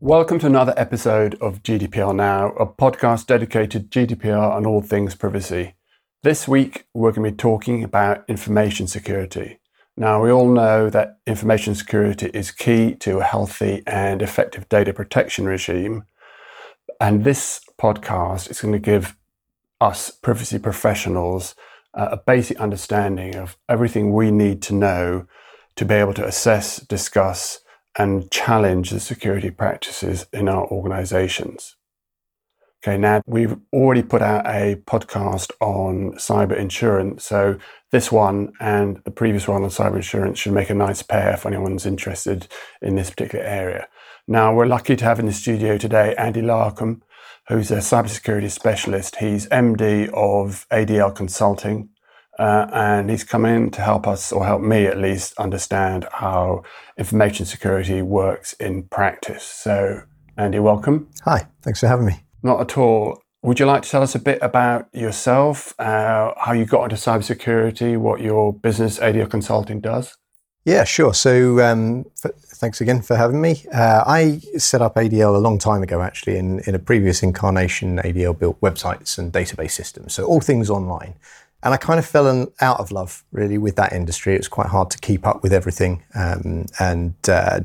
Welcome to another episode of GDPR Now, a podcast dedicated to GDPR and all things privacy. This week, we're going to be talking about information security. Now, we all know that information security is key to a healthy and effective data protection regime. And this podcast is going to give us privacy professionals a basic understanding of everything we need to know to be able to assess, discuss, and challenge the security practices in our organizations. Okay, now we've already put out a podcast on cyber insurance, so this one and the previous one on cyber insurance should make a nice pair if anyone's interested in this particular area. Now, we're lucky to have in the studio today Andy Larkham, who's a cybersecurity specialist. He's MD of ADL Consulting, and he's come in to help us, or help me at least, understand how information security works in practice. So, Andy, welcome. Hi, thanks for having me. Not at all. Would you like to tell us a bit about yourself, how you got into cybersecurity, what your business, ADL Consulting, does? Yeah, sure. So thanks again for having me. I set up ADL a long time ago, actually. In a previous incarnation, ADL built websites and database systems, so all things online. And I kind of fell out of love, really, with that industry. It was quite hard to keep up with everything. When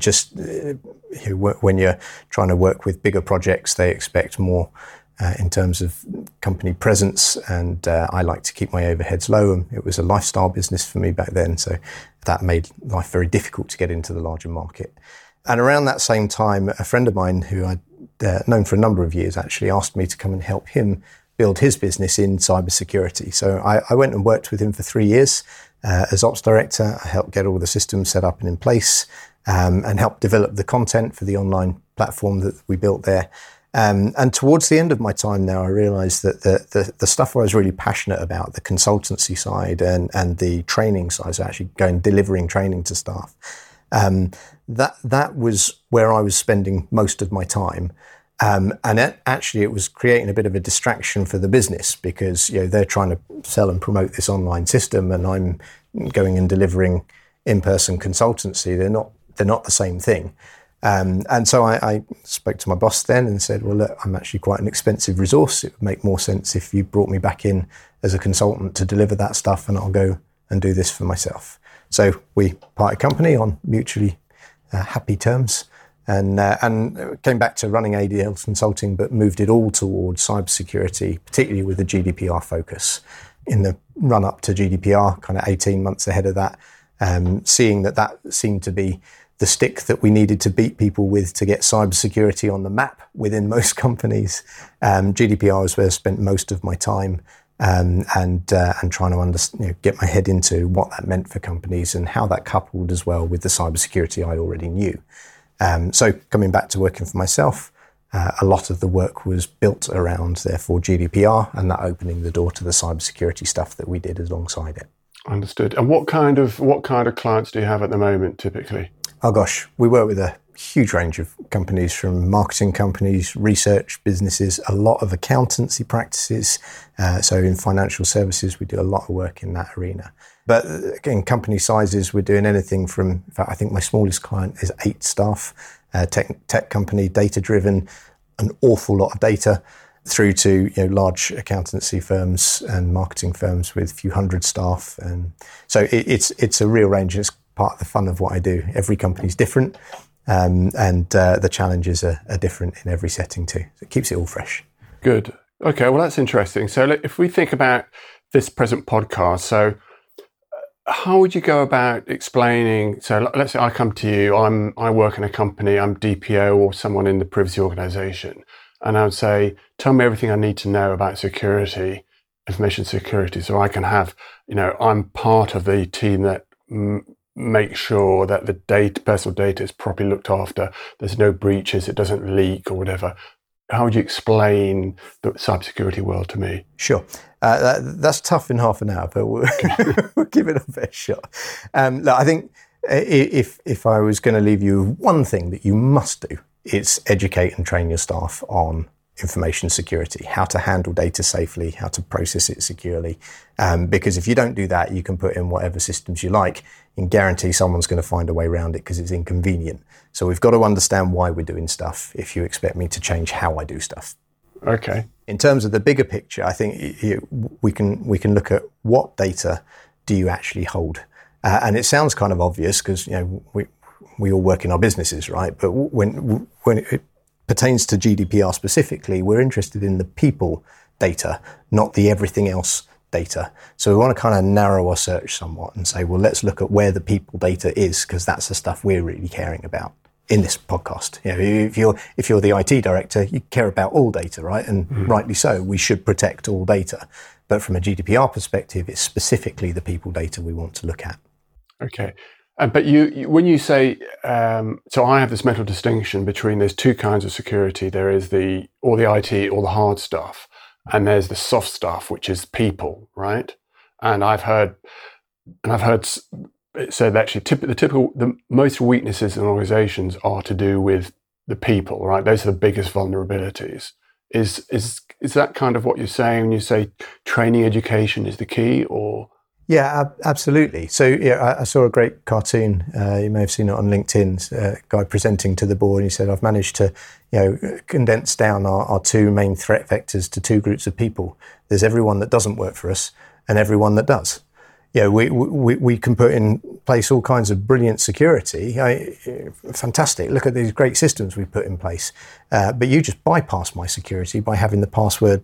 you're trying to work with bigger projects, they expect more in terms of company presence. And I like to keep my overheads low. And it was a lifestyle business for me back then. So that made life very difficult to get into the larger market. And around that same time, a friend of mine who I'd known for a number of years actually asked me to come and help him build his business in cybersecurity. So I went and worked with him for 3 years as ops director. I helped get all the systems set up and in place, and helped develop the content for the online platform that we built there. And towards the end of my time now, I realized that the stuff I was really passionate about, the consultancy side and the training side, so actually delivering training to staff, that was where I was spending most of my time. Actually, it was creating a bit of a distraction for the business because they're trying to sell and promote this online system, and I'm going and delivering in-person consultancy. They're not the same thing. And so I spoke to my boss then and said, "Well, look, I'm actually quite an expensive resource. It would make more sense if you brought me back in as a consultant to deliver that stuff, and I'll go and do this for myself." So we parted company on mutually happy terms. And came back to running ADL Consulting, but moved it all towards cybersecurity, particularly with the GDPR focus. In the run-up to GDPR, kind of 18 months ahead of that, seeing that seemed to be the stick that we needed to beat people with to get cybersecurity on the map within most companies. GDPR is where I spent most of my time, and trying to get my head into what that meant for companies and how that coupled as well with the cybersecurity I already knew. So coming back to working for myself, a lot of the work was built around, therefore, GDPR, and that opening the door to the cybersecurity stuff that we did alongside it. Understood. And what kind of clients do you have at the moment, typically? Oh gosh, we work with a huge range of companies, from marketing companies, research businesses, a lot of accountancy practices. So in financial services, we do a lot of work in that arena. But again, company sizes, we're doing anything from, in fact, I think my smallest client is 8 staff, tech company, data-driven, an awful lot of data, through to large accountancy firms and marketing firms with a few hundred staff. And so it's a real range. It's part of the fun of what I do. Every company's different, and the challenges are different in every setting too. So it keeps it all fresh. Good. Okay, well, that's interesting. So if we think about this present podcast, so how would you go about explaining, so let's say I come to you, I work in a company, I'm DPO or someone in the privacy organization, and I would say, tell me everything I need to know about security, information security, so I can have, I'm part of the team that make sure that the personal data is properly looked after, there's no breaches, it doesn't leak or whatever. How would you explain the cybersecurity world to me? Sure. That's tough in half an hour, but we'll give it a fair shot. Look, I think if I was going to leave you one thing that you must do, it's educate and train your staff on information security, how to handle data safely, how to process it securely. Because if you don't do that, you can put in whatever systems you like and guarantee someone's going to find a way around it because it's inconvenient. So we've got to understand why we're doing stuff if you expect me to change how I do stuff. Okay. In terms of the bigger picture, I think we can look at what data do you actually hold. And it sounds kind of obvious because, we all work in our businesses, right? But when it pertains to GDPR specifically, we're interested in the people data, not the everything else data. So we want to kind of narrow our search somewhat and say, well, let's look at where the people data is, because that's the stuff we're really caring about in this podcast. If you're the IT director, you care about all data, right? And rightly so, we should protect all data. But from a GDPR perspective, it's specifically the people data we want to look at. Okay. But you when you say, so I have this mental distinction between there's two kinds of security. There is all the IT, all the hard stuff, and there's the soft stuff, which is people, right? And I've heard it said actually the most weaknesses in organizations are to do with the people, right? Those are the biggest vulnerabilities. Is that kind of what you're saying when you say training education is the key, or? Yeah, absolutely. So I saw a great cartoon. You may have seen it on LinkedIn. A guy presenting to the board. He said, "I've managed to, condense down our two main threat vectors to two groups of people. There's everyone that doesn't work for us, and everyone that does. We can put in place all kinds of brilliant security. Fantastic. Look at these great systems we've put in place. But you just bypass my security by having the password.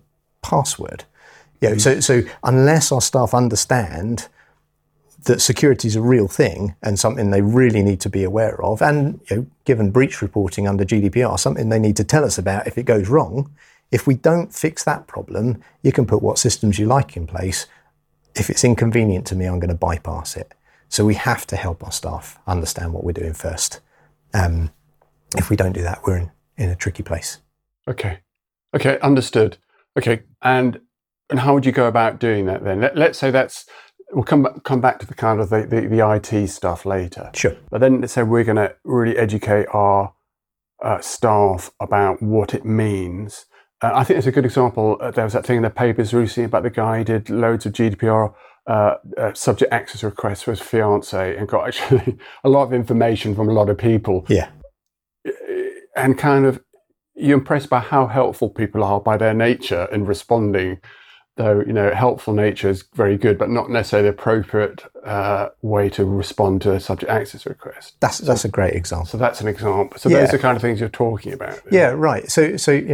So unless our staff understand that security is a real thing and something they really need to be aware of, and given breach reporting under GDPR, something they need to tell us about if it goes wrong, if we don't fix that problem, you can put what systems you like in place. If it's inconvenient to me, I'm going to bypass it. So we have to help our staff understand what we're doing first. If we don't do that, we're in a tricky place. Okay, understood. Okay, and how would you go about doing that then? Let's say we'll come back to the kind of the IT stuff later. Sure. But then let's say we're going to really educate our staff about what it means. I think it's a good example. There was that thing in the papers recently about the guy who did loads of GDPR subject access requests for his fiance and got actually a lot of information from a lot of people. Yeah. And kind of, you're impressed by how helpful people are by their nature in responding. Though, helpful nature is very good, but not necessarily the appropriate way to respond to a subject access request. That's a great example. So that's an example. So those are the kind of things you're talking about. Yeah, right. So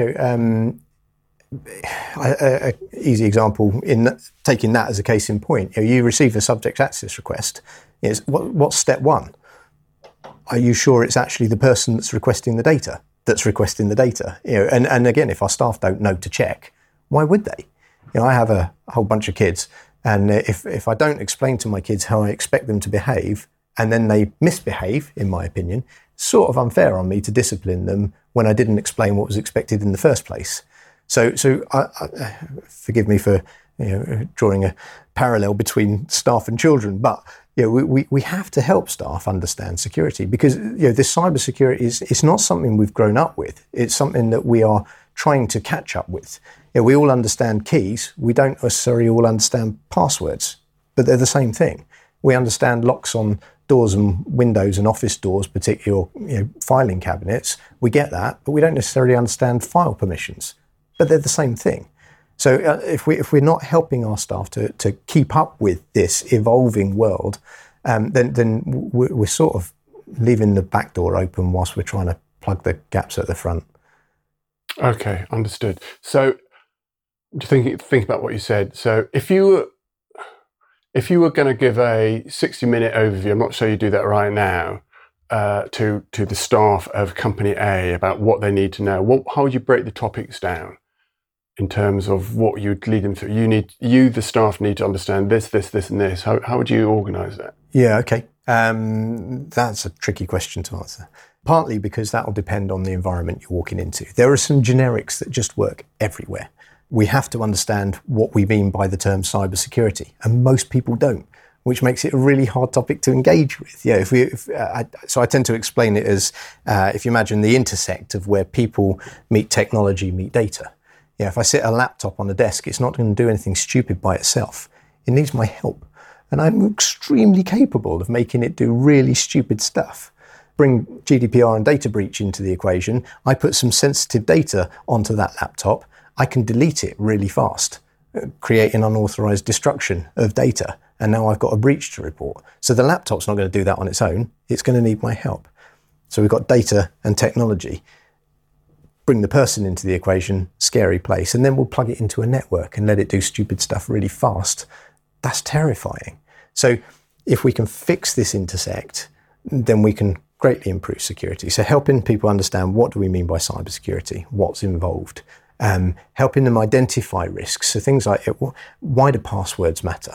easy example in taking that as a case in point. You receive a subject access request. What's step one? Are you sure it's actually the person that's requesting the data? And again, if our staff don't know to check, why would they? I have a whole bunch of kids, and if I don't explain to my kids how I expect them to behave, and then they misbehave, in my opinion, it's sort of unfair on me to discipline them when I didn't explain what was expected in the first place. So I forgive me for drawing a parallel between staff and children, but we have to help staff understand security, because this cybersecurity it's not something we've grown up with. It's something that we are trying to catch up with. We all understand keys. We don't necessarily all understand passwords, but they're the same thing. We understand locks on doors and windows and office doors, particularly filing cabinets. We get that, but we don't necessarily understand file permissions, but they're the same thing. So if we're not helping our staff to keep up with this evolving world, then we're sort of leaving the back door open whilst we're trying to plug the gaps at the front. Okay, understood. So think about what you said. So if you were going to give a 60-minute overview, I'm not sure you do that right now, to the staff of Company A about what they need to know, how would you break the topics down in terms of what you'd lead them through? The staff need to understand this, and this. How would you organise that? Yeah, okay. That's a tricky question to answer. Partly because that will depend on the environment you're walking into. There are some generics that just work everywhere. We have to understand what we mean by the term cybersecurity, and most people don't. which makes it a really hard topic to engage with. Yeah, so I tend to explain it as if you imagine the intersect of where people meet technology, meet data. Yeah, if I sit a laptop on a desk, it's not going to do anything stupid by itself. It needs my help. And I'm extremely capable of making it do really stupid stuff. Bring GDPR and data breach into the equation. I put some sensitive data onto that laptop. I can delete it really fast, creating unauthorized destruction of data. And now I've got a breach to report. So the laptop's not going to do that on its own. It's going to need my help. So we've got data and technology. Bring the person into the equation, scary place. And then we'll plug it into a network and let it do stupid stuff really fast. That's terrifying. So if we can fix this intersect, then we can greatly improve security. So helping people understand what do we mean by cybersecurity, what's involved, helping them identify risks. So things like, why do passwords matter?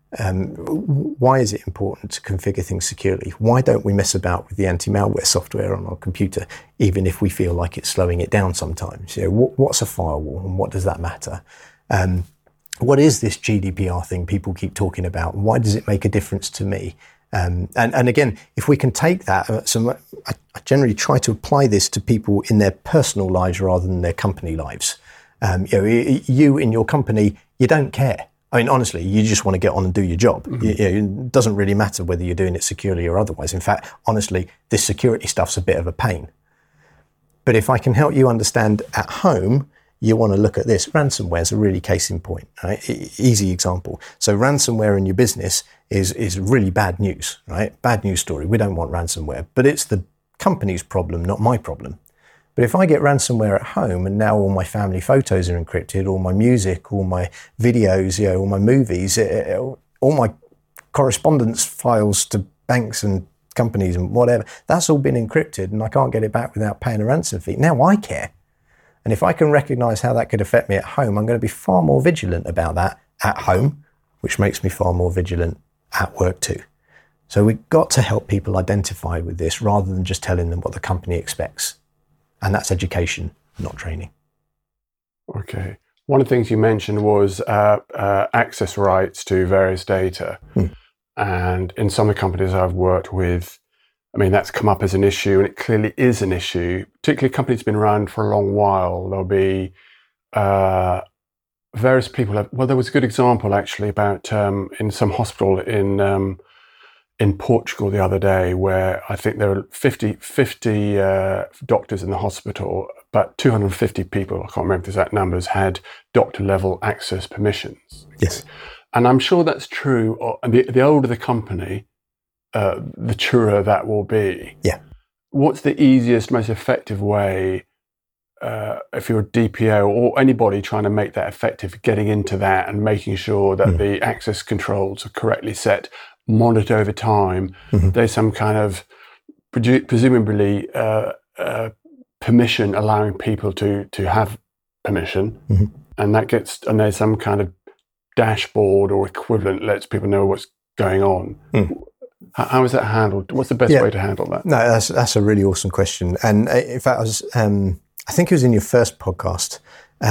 Why is it important to configure things securely? Why don't we mess about with the anti-malware software on our computer, even if we feel like it's slowing it down sometimes? You know, what's a firewall and what does that matter? What is this GDPR thing people keep talking about? Why does it make a difference to me? And again, if we can take that, I generally try to apply this to people in their personal lives rather than their company lives. You in your company, you don't care. I mean, honestly, you just want to get on and do your job. Mm-hmm. It doesn't really matter whether you're doing it securely or otherwise. In fact, honestly, this security stuff's a bit of a pain. But if I can help you understand at home, you want to look at this. Ransomware is a really case in point, right? Easy example. So ransomware in your business is really bad news, right? Bad news story. We don't want ransomware, but it's the company's problem, not my problem. But if I get ransomware at home and now all my family photos are encrypted, all my music, all my videos, all my movies, all my correspondence files to banks and companies and whatever, that's all been encrypted and I can't get it back without paying a ransom fee. Now I care. And if I can recognize how that could affect me at home, I'm going to be far more vigilant about that at home, which makes me far more vigilant at work too. So we've got to help people identify with this rather than just telling them what the company expects. And that's education, not training. Okay. One of the things you mentioned was access rights to various data. And in some of the companies I've worked with, I mean, that's come up as an issue, and it clearly is an issue, particularly companies been around for a long while. There'll be various people. Well, there was a good example actually about in some hospital in Portugal the other day, where I think there were 50 doctors in the hospital, but 250 people, I can't remember the exact numbers, had doctor level access permissions. Yes. And I'm sure that's true. And the older the company, the truer that will be. Yeah. What's the easiest, most effective way, if you're a DPO or anybody trying to make that effective, getting into that and making sure that the access controls are correctly set, monitored over time? There's some kind of, presumably, permission allowing people to have permission, and there's some kind of dashboard or equivalent lets people know what's going on. How is that handled? What's the best way to handle that? No, that's a really awesome question. And in fact, I think it was in your first podcast.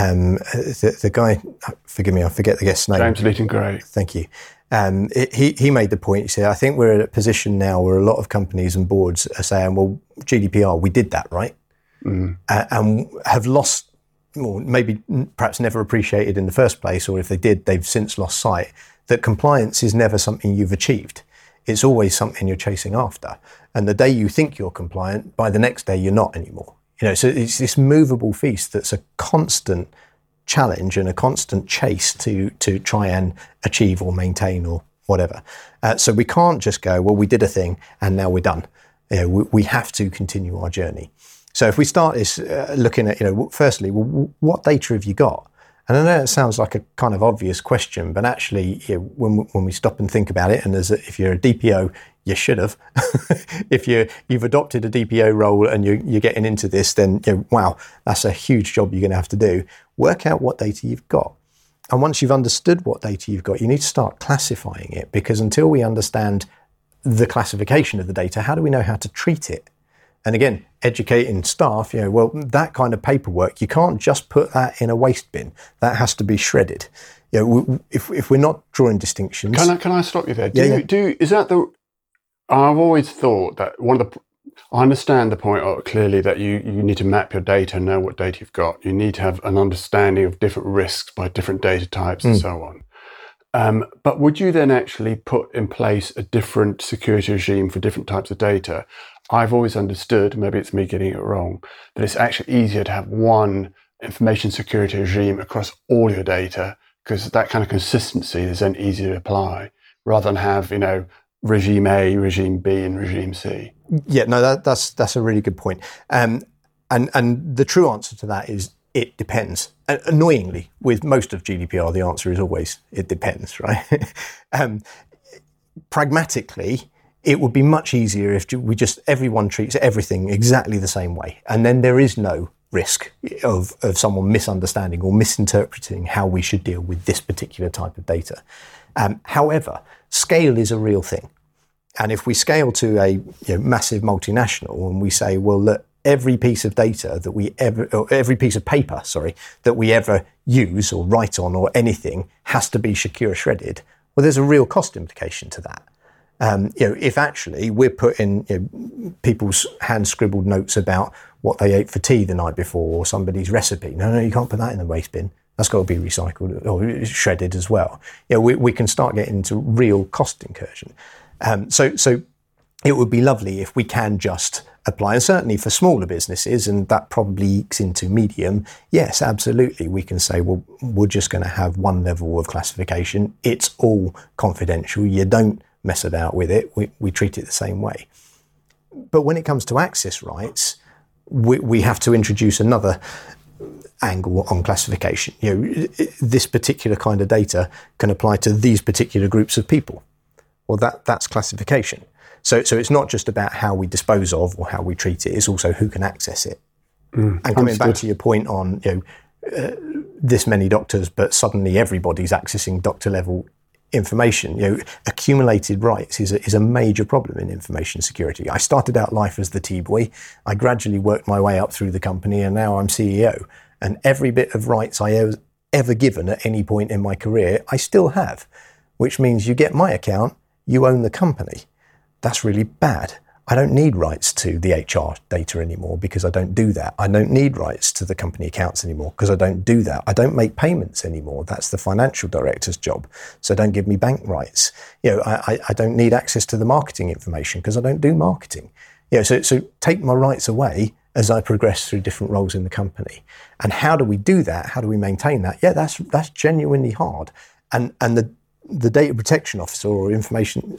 The guy, forgive me, I forget the guest's name. James Leighton Gray. Thank you. He made the point. He said, I think we're at a position now where a lot of companies and boards are saying, well, GDPR, we did that, right? And have lost, or maybe perhaps never appreciated in the first place, or if they did, they've since lost sight, that compliance is never something you've achieved. It's always something you're chasing after. And the day you think you're compliant, by the next day you're not anymore. So it's this movable feast that's a constant challenge and a constant chase to try and achieve or maintain or whatever. So we can't just go, well, we did a thing and now we're done. We have to continue our journey. So if we start this looking at, firstly, well, what data have you got? And I know it sounds like a kind of obvious question, but actually, when we stop and think about it, and if you're a DPO, you should have. If you've adopted a DPO role and you're getting into this, then wow, that's a huge job you're going to have to do. Work out what data you've got. And once you've understood what data you've got, you need to start classifying it, because until we understand the classification of the data, how do we know how to treat it? And again, educating staff, well, that kind of paperwork, you can't just put that in a waste bin. That has to be shredded. If we're not drawing distinctions. Can I stop you there? I've always thought that I understand the point clearly that you need to map your data and know what data you've got. You need to have an understanding of different risks by different data types and so on. But would you then actually put in place a different security regime for different types of data? I've always understood, maybe it's me getting it wrong, that it's actually easier to have one information security regime across all your data, because that kind of consistency is then easier to apply, rather than have, regime A, regime B, and regime C. Yeah, no, that's a really good point. And the true answer to that is it depends. Annoyingly, with most of GDPR, the answer is always it depends, right? Pragmatically, it would be much easier if everyone treats everything exactly the same way, and then there is no risk of someone misunderstanding or misinterpreting how we should deal with this particular type of data. However, scale is a real thing. And if we scale to a massive multinational and we say, well, look, every piece of data every piece of paper, that we ever use or write on or anything has to be secure shredded, well, there's a real cost implication to that. If actually we're putting people's hand-scribbled notes about what they ate for tea the night before or somebody's recipe, no, you can't put that in the waste bin. That's got to be recycled or shredded as well. We can start getting into real cost incursion. So it would be lovely if we can just apply, and certainly for smaller businesses, and that probably ekes into medium, yes, absolutely. We can say, well, we're just going to have one level of classification. It's all confidential. You don't mess about with it. We treat it the same way. But when it comes to access rights, we have to introduce another angle on classification. This particular kind of data can apply to these particular groups of people. Well, that's classification. So it's not just about how we dispose of or how we treat it, it's also who can access it. And coming back to your point on this many doctors, but suddenly everybody's accessing doctor level information, accumulated rights is a major problem in information security. I started out life as the T-boy. I gradually worked my way up through the company, and now I'm CEO. And every bit of rights I was ever given at any point in my career, I still have, which means you get my account, you own the company. That's really bad. I don't need rights to the HR data anymore because I don't do that. I don't need rights to the company accounts anymore because I don't do that. I don't make payments anymore. That's the financial director's job. So don't give me bank rights. I don't need access to the marketing information because I don't do marketing. So take my rights away as I progress through different roles in the company. And how do we do that? How do we maintain that? Yeah, that's genuinely hard. And the data protection officer or information,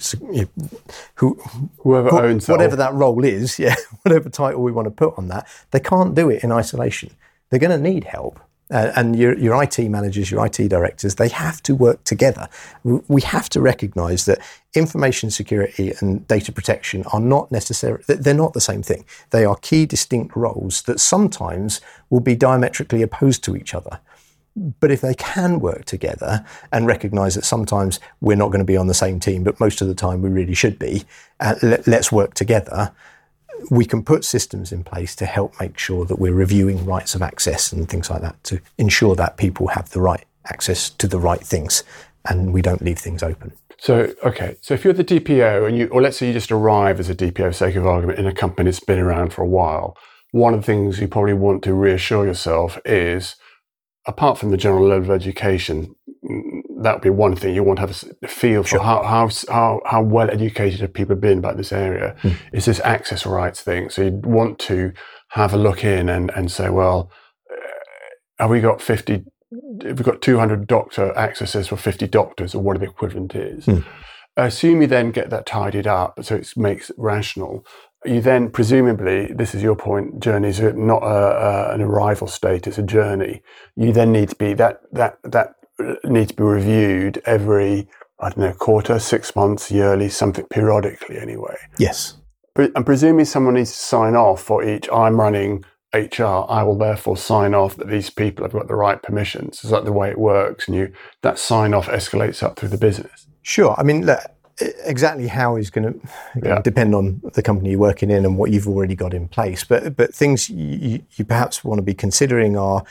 whoever owns that, whatever that role is, whatever title we want to put on that, they can't do it in isolation. They're going to need help. And your IT managers, your IT directors, they have to work together. We have to recognise that information security and data protection are not necessarily, they're not the same thing. They are key distinct roles that sometimes will be diametrically opposed to each other. But if they can work together and recognise that sometimes we're not going to be on the same team, but most of the time we really should be, let's work together, we can put systems in place to help make sure that we're reviewing rights of access and things like that to ensure that people have the right access to the right things and we don't leave things open. So if you're the DPO or let's say you just arrive as a DPO for sake of argument in a company that's been around for a while, one of the things you probably want to reassure yourself is, apart from the general level of education, that would be one thing. You want to have a feel for how well educated have people been about this area. Is this access rights thing? So you'd want to have a look in and say, well, have we got 50? If we've got 200 doctor accesses for 50 doctors, or what the equivalent is. Assume you then get that tidied up, so it makes it rational. You then, presumably, this is your point, journeys are not an arrival state, it's a journey. You then need to be, that needs to be reviewed every, quarter, 6 months, yearly, something periodically anyway. Yes. And presumably someone needs to sign off for each, I'm running HR, I will therefore sign off that these people have got the right permissions. Is that the way it works? And that sign off escalates up through the business? Sure. I mean, look, exactly how is going to depend on the company you're working in and what you've already got in place. But things you perhaps want to be considering are,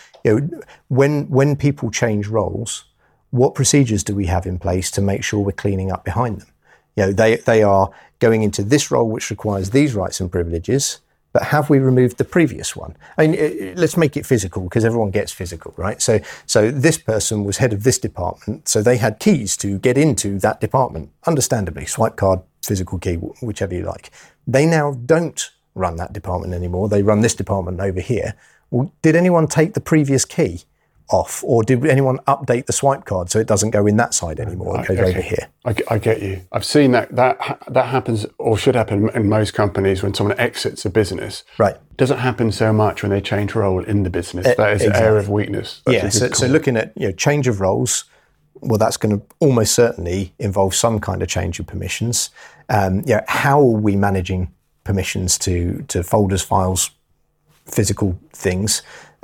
when people change roles, what procedures do we have in place to make sure we're cleaning up behind them? They are going into this role which requires these rights and privileges, but have we removed the previous one? I mean, let's make it physical, because everyone gets physical, right? So this person was head of this department, so they had keys to get into that department, understandably, swipe card, physical key, whichever you like. They now don't run that department anymore. They run this department over here. Well, did anyone take the previous key off, or did anyone update the swipe card so it doesn't go in that side anymore? It goes over here. I get you. I've seen that happens, or should happen, in most companies when someone exits a business. Right. It doesn't happen so much when they change role in the business. That is an area of weakness. So looking at change of roles, well, that's going to almost certainly involve some kind of change of permissions. How are we managing permissions to folders, files, physical things?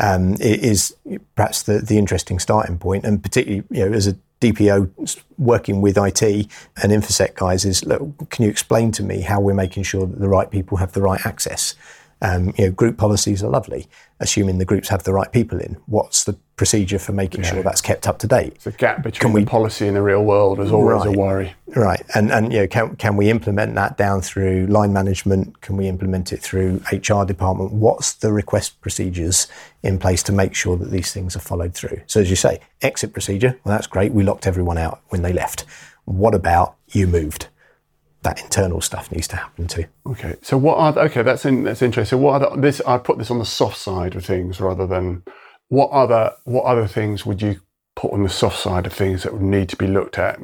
Is perhaps the interesting starting point, and particularly as a DPO working with IT and InfoSec guys, is, look, can you explain to me how we're making sure that the right people have the right access? Group policies are lovely, assuming the groups have the right people in. What's the procedure for making sure that's kept up to date? The gap between the policy and the real world is always a worry. Right, and can we implement that down through line management? Can we implement it through HR department? What's the request procedures in place to make sure that these things are followed through? So as you say, exit procedure, well, that's great. We locked everyone out when they left. What about you moved? That internal stuff needs to happen too. Okay, so that's interesting. So I put this on the soft side of things rather than what other things would you put on the soft side of things that would need to be looked at?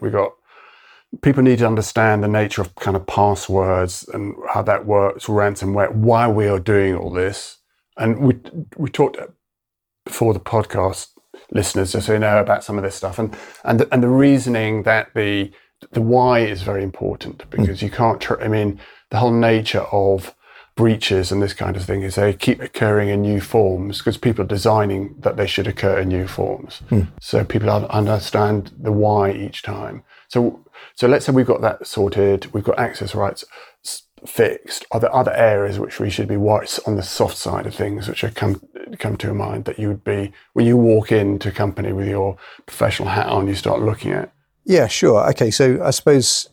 People need to understand the nature of kind of passwords and how that works, ransomware, why we are doing all this. And we talked before the podcast, listeners, just so you know about some of this stuff, and the reasoning that the why is very important, because you can't, the whole nature of breaches and this kind of thing is they keep occurring in new forms because people are designing that they should occur in new forms. So people understand the why each time. So let's say we've got that sorted, we've got access rights fixed. Are there other areas which we should be on the soft side of things, which are come to mind that you would be, when you walk into a company with your professional hat on, you start looking at? Yeah, sure. Okay, so I suppose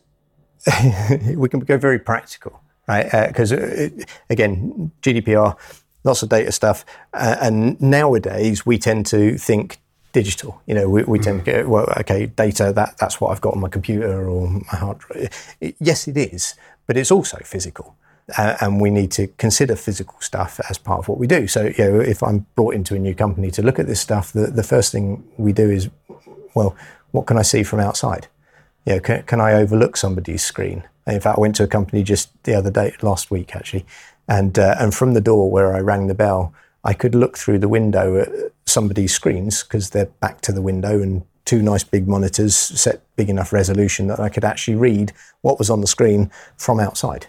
we can go very practical, right? Because again, GDPR, lots of data stuff, and nowadays we tend to think digital. We tend to go, data, that's what I've got on my computer or my hard drive. Yes, it is, but it's also physical. And we need to consider physical stuff as part of what we do. So, if I'm brought into a new company to look at this stuff, the first thing we do is, well, what can I see from outside? Can I overlook somebody's screen? In fact, I went to a company just the other day, last week actually, and from the door where I rang the bell, I could look through the window at somebody's screens because they're back to the window, and two nice big monitors set big enough resolution that I could actually read what was on the screen from outside.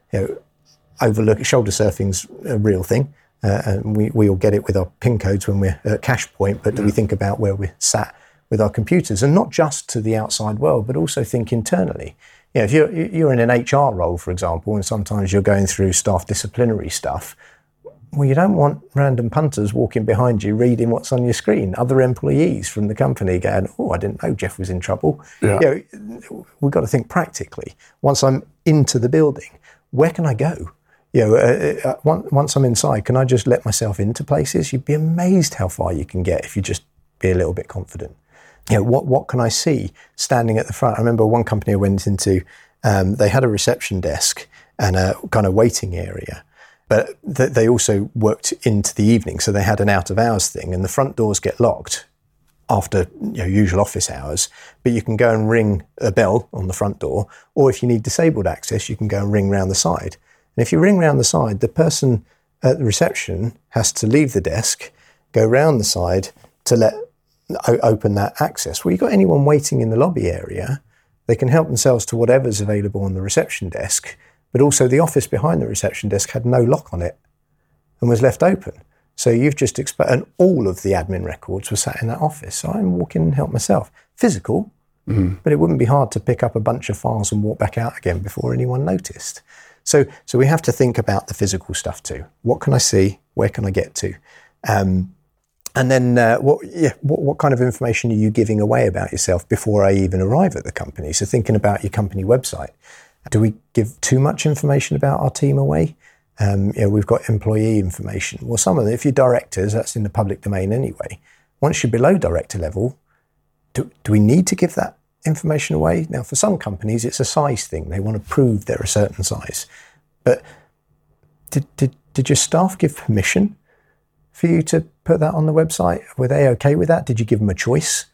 Shoulder surfing's a real thing. And we all get it with our PIN codes when we're at cash point, but do we think about where we're sat with our computers, and not just to the outside world, but also think internally? If you're in an HR role, for example, and sometimes you're going through staff disciplinary stuff, well, you don't want random punters walking behind you reading what's on your screen. Other employees from the company going, "Oh, I didn't know Jeff was in trouble." Yeah. We've got to think practically. Once I'm into the building, where can I go? Once I'm inside, can I just let myself into places? You'd be amazed how far you can get if you just be a little bit confident. What can I see standing at the front? I remember one company I went into, they had a reception desk and a kind of waiting area, but they also worked into the evening, so they had an out of hours thing, and the front doors get locked after usual office hours, but you can go and ring a bell on the front door, or if you need disabled access, you can go and ring round the side. And if you ring round the side, the person at the reception has to leave the desk, go round the side to open that access. Well, you've got anyone waiting in the lobby area, they can help themselves to whatever's available on the reception desk, but also the office behind the reception desk had no lock on it and was left open. So you've just and all of the admin records were sat in that office. So I'm walking and help myself. Physical, but it wouldn't be hard to pick up a bunch of files and walk back out again before anyone noticed. So we have to think about the physical stuff too. What can I see? Where can I get to? And then what kind of information are you giving away about yourself before I even arrive at the company? So thinking about your company website, do we give too much information about our team away? We've got employee information. Well, some of it, if you're directors, that's in the public domain anyway. Once you're below director level, do we need to give that information away? Now, for some companies, it's a size thing. They want to prove they're a certain size. But did your staff give permission for you to put that on the website? Were they okay with that? Did you give them a choice?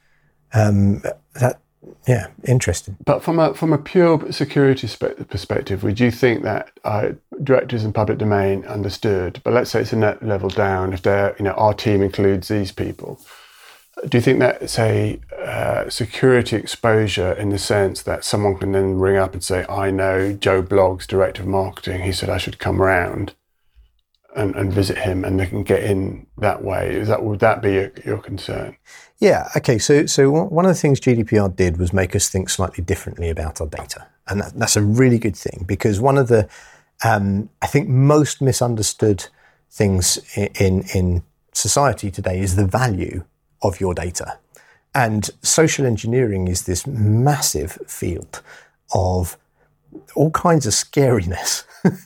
Interesting. But from a pure security perspective, would you think that directors in public domain understood? But let's say it's a net level down. If they're, our team includes these people. Do you think that it's a security exposure in the sense that someone can then ring up and say, I know Joe Bloggs, Director of Marketing, he said I should come around and visit him, and they can get in that way? Would that be your concern? Yeah, okay. So one of the things GDPR did was make us think slightly differently about our data. And that's a really good thing, because one of the, I think, most misunderstood things in society today is the value of your data. And social engineering is this massive field of all kinds of scariness.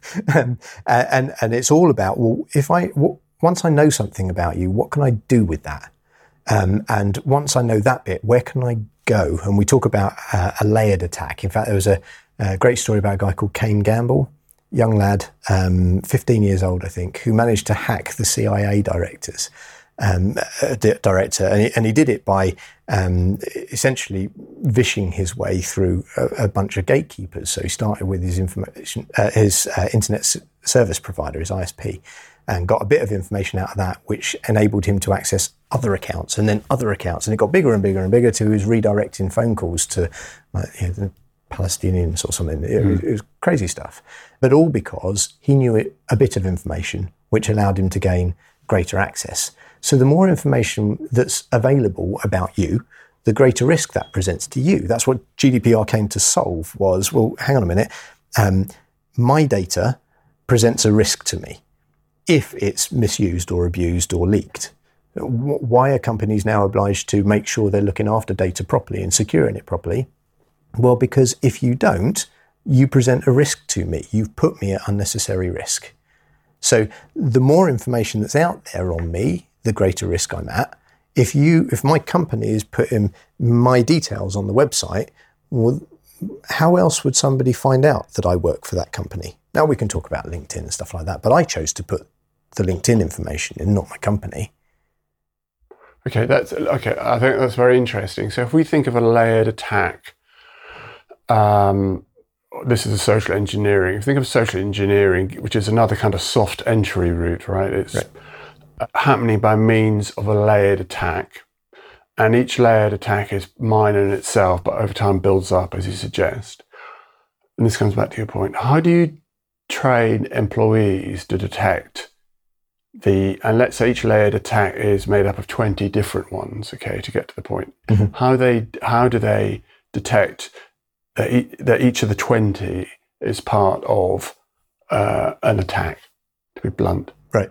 and it's all about, once I know something about you, what can I do with that? And once I know that bit, where can I go? And we talk about a layered attack. In fact, there was a great story about a guy called Kane Gamble, young lad, 15 years old, I think, who managed to hack the CIA director, and he did it by essentially vishing his way through a bunch of gatekeepers. So he started with his internet service provider, his ISP, and got a bit of information out of that, which enabled him to access other accounts and then other accounts. And it got bigger and bigger and bigger till he was redirecting phone calls to the Palestinians or something. It was crazy stuff. But all because he knew a bit of information, which allowed him to gain greater access. So the more information that's available about you, the greater risk that presents to you. That's what GDPR came to solve was, well, hang on a minute. My data presents a risk to me if it's misused or abused or leaked. Why are companies now obliged to make sure they're looking after data properly and securing it properly? Well, because if you don't, you present a risk to me. You've put me at unnecessary risk. So the more information that's out there on me, the greater risk I'm at. If my company is putting my details on the website, well, how else would somebody find out that I work for that company? Now we can talk about LinkedIn and stuff like that, but I chose to put the LinkedIn information in, not my company. Okay, I think that's very interesting. So if we think of a layered attack, this is a social engineering. If you think of social engineering, which is another kind of soft entry route, right? It's happening by means of a layered attack. And each layered attack is minor in itself, but over time builds up, as you suggest. And this comes back to your point. How do you train employees to detect and let's say each layered attack is made up of 20 different ones, okay, to get to the point. Mm-hmm. How do they detect that each of the 20 is part of an attack, to be blunt? Right.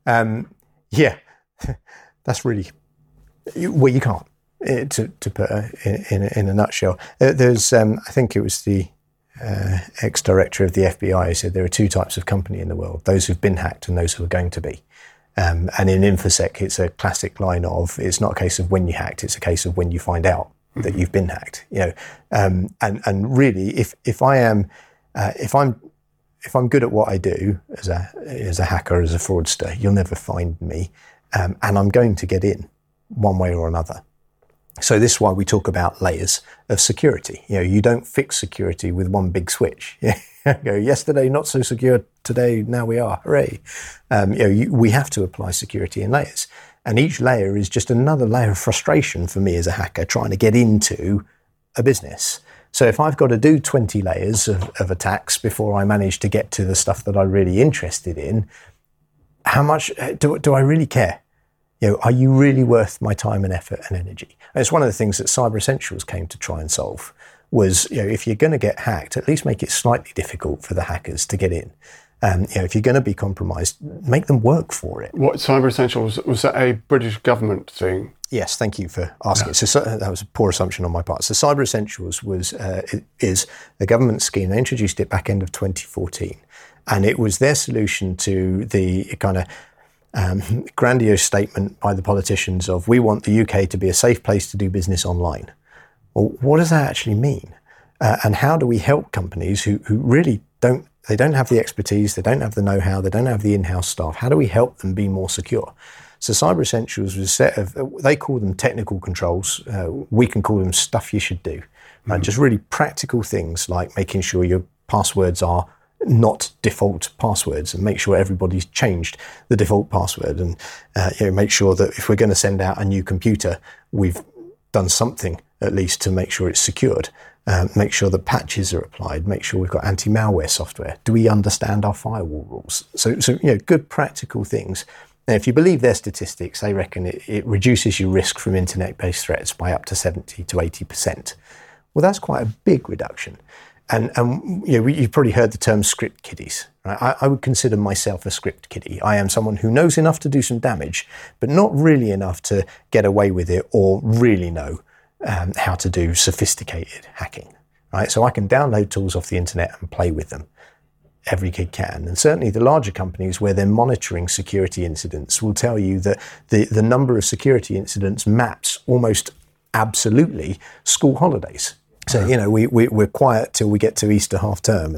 That's really, well, you can't, to put in a nutshell. There's, I think it was the ex-director of the FBI who said there are two types of company in the world, those who've been hacked and those who are going to be. And in InfoSec, it's a classic line of, it's not a case of when you hacked, it's a case of when you find out that you've been hacked. And really, if I'm good at what I do as a hacker, as a fraudster, you'll never find me, and I'm going to get in one way or another. So this is why we talk about layers of security. You don't fix security with one big switch. Go, yesterday not so secure, today now we are. Hooray! We have to apply security in layers, and each layer is just another layer of frustration for me as a hacker trying to get into a business. So if I've got to do 20 layers of attacks before I manage to get to the stuff that I'm really interested in, how much do I really care? Are you really worth my time and effort and energy? And it's one of the things that Cyber Essentials came to try and solve was, if you're going to get hacked, at least make it slightly difficult for the hackers to get in. If you're going to be compromised, make them work for it. What Cyber Essentials, was that a British government thing? Yes, thank you for asking. Yeah. So that was a poor assumption on my part. So Cyber Essentials is a government scheme. They introduced it back end of 2014. And it was their solution to the kind of grandiose statement by the politicians of, we want the UK to be a safe place to do business online. Well, what does that actually mean? And how do we help companies who really don't have the expertise, they don't have the know-how, they don't have the in-house staff? How do we help them be more secure? So Cyber Essentials was a set of, they call them technical controls. We can call them stuff you should do. Right? Just really practical things like making sure your passwords are not default passwords, and make sure everybody's changed the default password, and make sure that if we're going to send out a new computer, we've done something at least to make sure it's secured. Make sure the patches are applied, make sure we've got anti-malware software. Do we understand our firewall rules? So good practical things. And if you believe their statistics, they reckon it reduces your risk from internet-based threats by up to 70 to 80%. Well, that's quite a big reduction. And you've probably heard the term script kiddies. Right? I would consider myself a script kiddie. I am someone who knows enough to do some damage, but not really enough to get away with it or really know how to do sophisticated hacking. Right? So I can download tools off the internet and play with them. Every kid can. And certainly the larger companies where they're monitoring security incidents will tell you that the number of security incidents maps almost absolutely school holidays. So, we're quiet till we get to Easter half term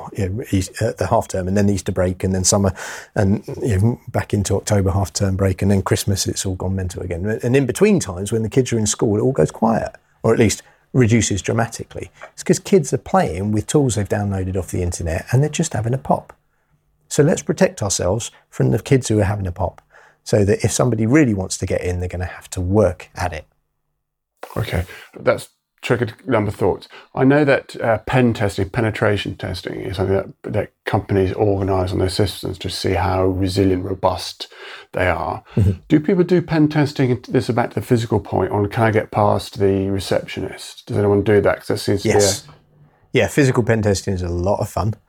the half term, and then Easter break, and then summer, and back into October half term break, and then Christmas, it's all gone mental again. And in between times when the kids are in school, it all goes quiet, or at least reduces dramatically. It's because kids are playing with tools they've downloaded off the internet and they're just having a pop. So let's protect ourselves from the kids who are having a pop, so that if somebody really wants to get in, they're going to have to work at it. Okay, that's triggered a number of thoughts. I know that pen testing, penetration testing, is something that companies organise on their systems to see how resilient, robust they are. Mm-hmm. Do people do pen testing? This is back to the physical point on, can I get past the receptionist? Does anyone do that? Because that seems to be physical pen testing is a lot of fun.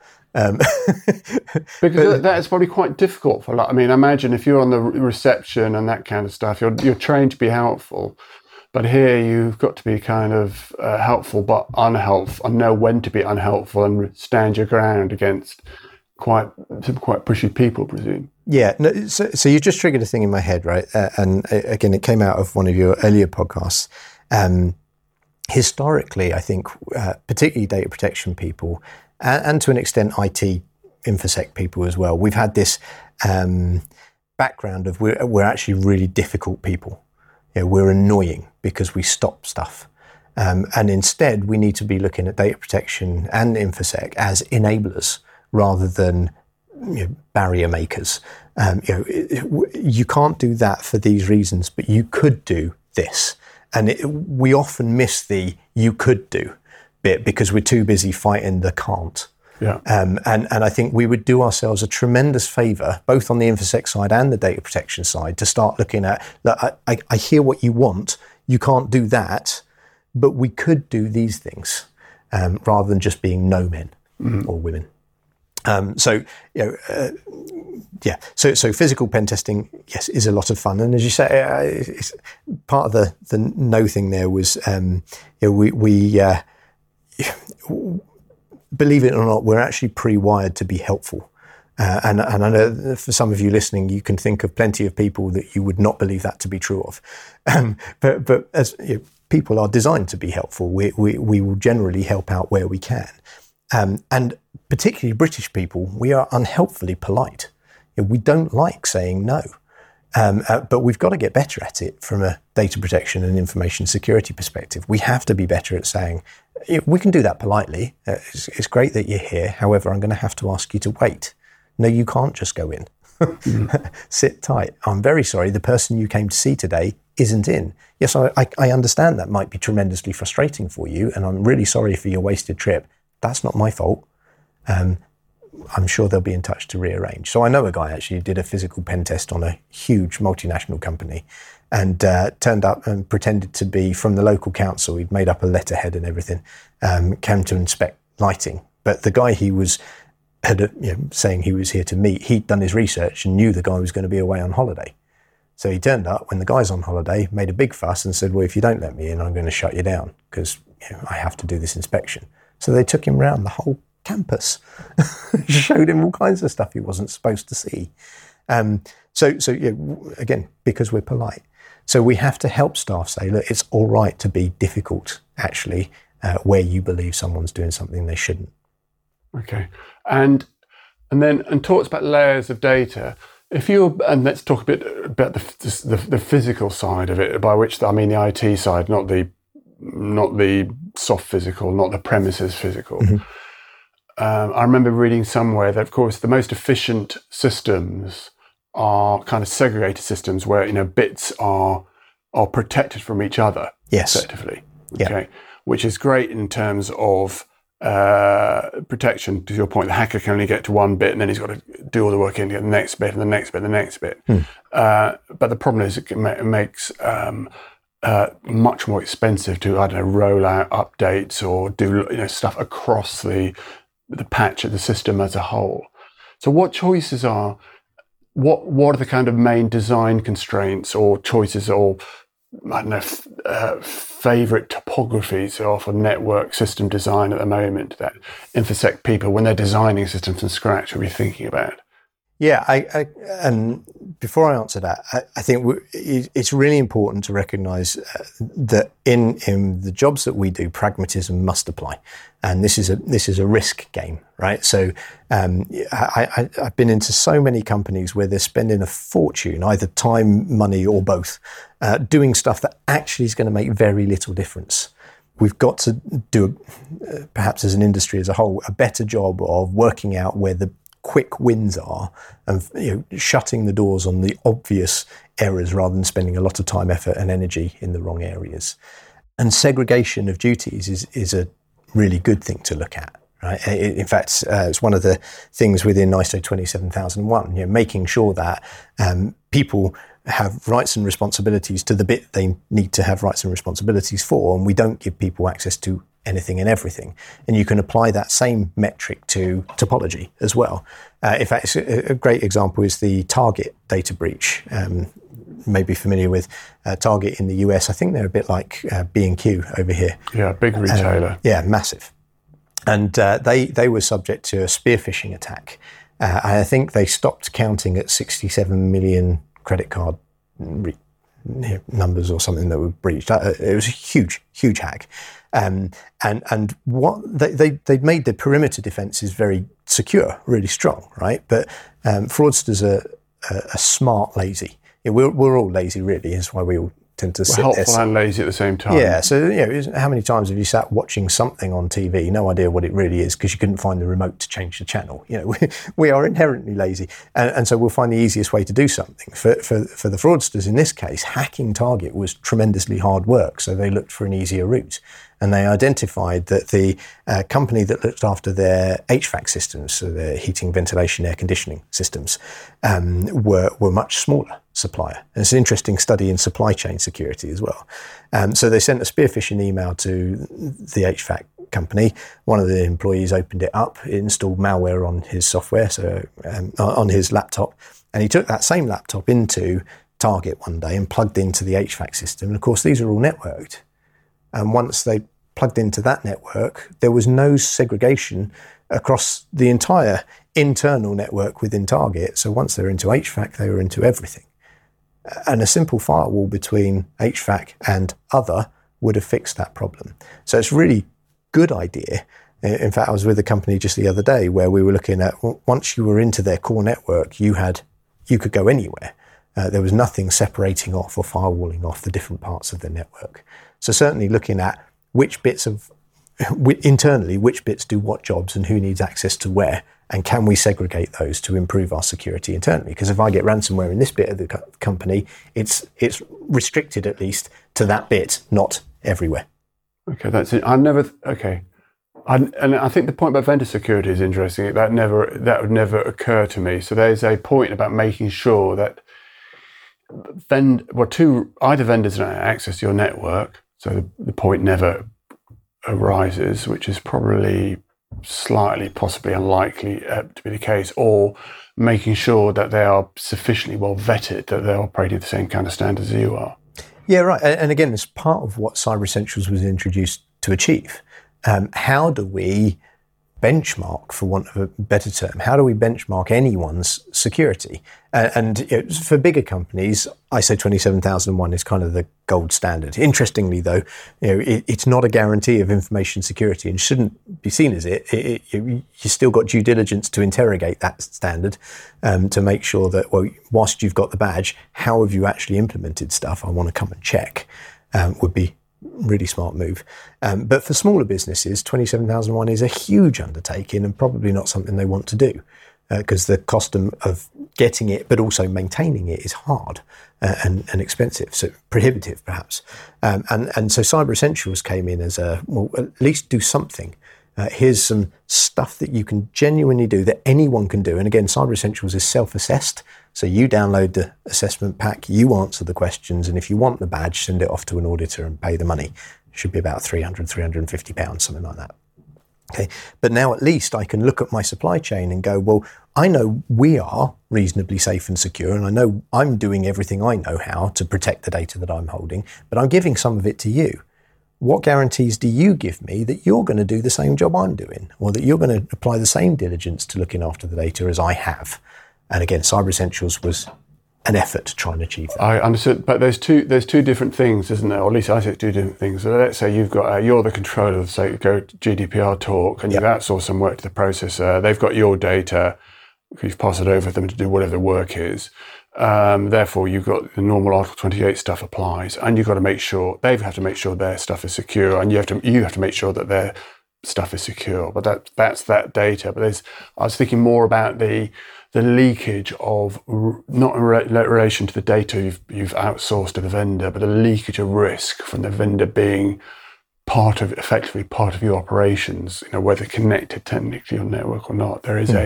Because that is probably quite difficult for. I mean, imagine if you're on the reception and that kind of stuff. You're trained to be helpful. But here you've got to be kind of helpful but unhelpful, and know when to be unhelpful and stand your ground against quite pushy people, I presume. Yeah, no, so you just triggered a thing in my head, right? And again, it came out of one of your earlier podcasts. Historically, I think particularly data protection people, and to an extent IT InfoSec people as well, we've had this background of we're actually really difficult people. We're annoying because we stop stuff. And instead, we need to be looking at data protection and InfoSec as enablers rather than barrier makers. You can't do that for these reasons, but you could do this. And we often miss the you could do bit because we're too busy fighting the can't. Yeah. And I think we would do ourselves a tremendous favour, both on the InfoSec side and the data protection side, to start looking at, look, I hear what you want, you can't do that, but we could do these things, rather than just being no men or women. So physical pen testing, yes, is a lot of fun. And as you say, it's part of the no thing there was, believe it or not, we're actually pre-wired to be helpful. And I know for some of you listening, you can think of plenty of people that you would not believe that to be true of. But as people are designed to be helpful, we will generally help out where we can. And particularly British people, we are unhelpfully polite. We don't like saying no. But we've got to get better at it from a data protection and information security perspective. We have to be better at saying, we can do that politely. It's great that you're here. However, I'm going to have to ask you to wait. No, you can't just go in. Sit tight. I'm very sorry. The person you came to see today isn't in. Yes, I understand that might be tremendously frustrating for you, and I'm really sorry for your wasted trip. That's not my fault. I'm sure they'll be in touch to rearrange. So I know a guy actually who did a physical pen test on a huge multinational company and turned up and pretended to be from the local council. He'd made up a letterhead and everything, came to inspect lighting. But the guy saying he was here to meet, he'd done his research and knew the guy was going to be away on holiday. So he turned up when the guy's on holiday, made a big fuss and said, well, if you don't let me in, I'm going to shut you down because I have to do this inspection. So they took him around the whole campus, showed him all kinds of stuff he wasn't supposed to see. Again, because we're polite. So we have to help staff say, look, it's all right to be difficult, actually, where you believe someone's doing something they shouldn't. Okay. And talks about layers of data. Let's talk a bit about the physical side of it, by which I mean the IT side, not the soft physical, not the premises physical. Mm-hmm. I remember reading somewhere that, of course, the most efficient systems are kind of segregated systems where bits are protected from each other. Yes, effectively. Okay, yeah. Which is great in terms of protection. To your point, the hacker can only get to one bit, and then he's got to do all the work in to get the next bit, and the next bit, and the next bit. But the problem is it makes much more expensive to roll out updates or do stuff across the patch of the system as a whole. So what choices are? What are the kind of main design constraints or choices, or favorite topographies of a network system design at the moment that InfoSec people, when they're designing systems from scratch, will be thinking about? Yeah, and before I answer that, I think it's really important to recognise that in the jobs that we do, pragmatism must apply, and this is a risk game, right? So I've been into so many companies where they're spending a fortune, either time, money, or both, doing stuff that actually is going to make very little difference. We've got to do, perhaps as an industry as a whole, a better job of working out where the quick wins are and shutting the doors on the obvious errors rather than spending a lot of time, effort and energy in the wrong areas. And segregation of duties is a really good thing to look at. Right? In fact, it's one of the things within ISO 27001, making sure that people have rights and responsibilities to the bit they need to have rights and responsibilities for, and we don't give people access to anything and everything. And you can apply that same metric to topology as well. In fact, a great example is the Target data breach. May be familiar with Target in the US. I think they're a bit like B&Q over here. Yeah, big retailer. Yeah, massive. And they were subject to a spear phishing attack. I think they stopped counting at 67 million credit card numbers or something that were breached. It was a huge hack. And what they made the perimeter defenses very secure, really strong, right? But fraudsters are smart, lazy. Yeah, we're all lazy, really. Is why we all tend to sit helpful and lazy at the same time. Yeah. So how many times have you sat watching something on TV, no idea what it really is, because you couldn't find the remote to change the channel? We are inherently lazy, and so we'll find the easiest way to do something. For the fraudsters in this case, hacking Target was tremendously hard work, so they looked for an easier route. And they identified that the company that looked after their HVAC systems, so their heating, ventilation, air conditioning systems, were much smaller supplier. And it's an interesting study in supply chain security as well. So they sent a spear phishing email to the HVAC company. One of the employees opened it up, installed malware on his software, so on his laptop, and he took that same laptop into Target one day and plugged into the HVAC system. And of course, these are all networked. And once they plugged into that network, there was no segregation across the entire internal network within Target. So once they were into HVAC, they were into everything. And a simple firewall between HVAC and other would have fixed that problem. So it's a really good idea. In fact, I was with a company just the other day where we were looking at, once you were into their core network, you could go anywhere. There was nothing separating off or firewalling off the different parts of the network. So certainly looking at which bits internally, which bits do what jobs and who needs access to where, and can we segregate those to improve our security internally? Because if I get ransomware in this bit of the company, it's restricted at least to that bit, not everywhere. Okay, that's it. And I think the point about vendor security is interesting. That would never occur to me. So there's a point about making sure that either vendors don't have access to your network, so the point never arises, which is probably slightly, possibly unlikely to be the case, or making sure that they are sufficiently well vetted, that they're operating the same kind of standards as you are. Yeah, right. And again, it's part of what Cyber Essentials was introduced to achieve. How do we benchmark, for want of a better term, how do we benchmark anyone's security? And for bigger companies, ISO 27001 is kind of the gold standard. Interestingly, though, it's not a guarantee of information security and shouldn't be seen as it. You still got due diligence to interrogate that standard to make sure that, well, whilst you've got the badge, how have you actually implemented stuff? I want to come and check. Would be really smart move. But for smaller businesses, 27001 is a huge undertaking and probably not something they want to do because the cost of getting it, but also maintaining it is hard and expensive, so prohibitive perhaps. And so Cyber Essentials came in as at least do something. Here's some stuff that you can genuinely do, that anyone can do. And again, Cyber Essentials is self-assessed. So you download the assessment pack, you answer the questions, and if you want the badge, send it off to an auditor and pay the money. It should be about £350, something like that. Okay, but now at least I can look at my supply chain and go, well, I know we are reasonably safe and secure, and I know I'm doing everything I know how to protect the data that I'm holding, but I'm giving some of it to you. What guarantees do you give me that you're going to do the same job I'm doing, or that you're going to apply the same diligence to looking after the data as I have? And again, Cyber Essentials was an effort to try and achieve that. I understood, but there's two different things, isn't there? Or at least I say two different things. So let's say you're the controller of, say, go GDPR talk, and you've outsourced some work to the processor. They've got your data. You've passed it over to them to do whatever the work is. Therefore, you've got the normal Article 28 stuff applies, and you've got to make sure they have to make sure their stuff is secure, and you have to make sure that their stuff is secure. But that's that data. But I was thinking more about the leakage of, not in relation to the data you've outsourced to the vendor, but the leakage of risk from the vendor being effectively part of your operations. Whether connected technically to your network or not, there is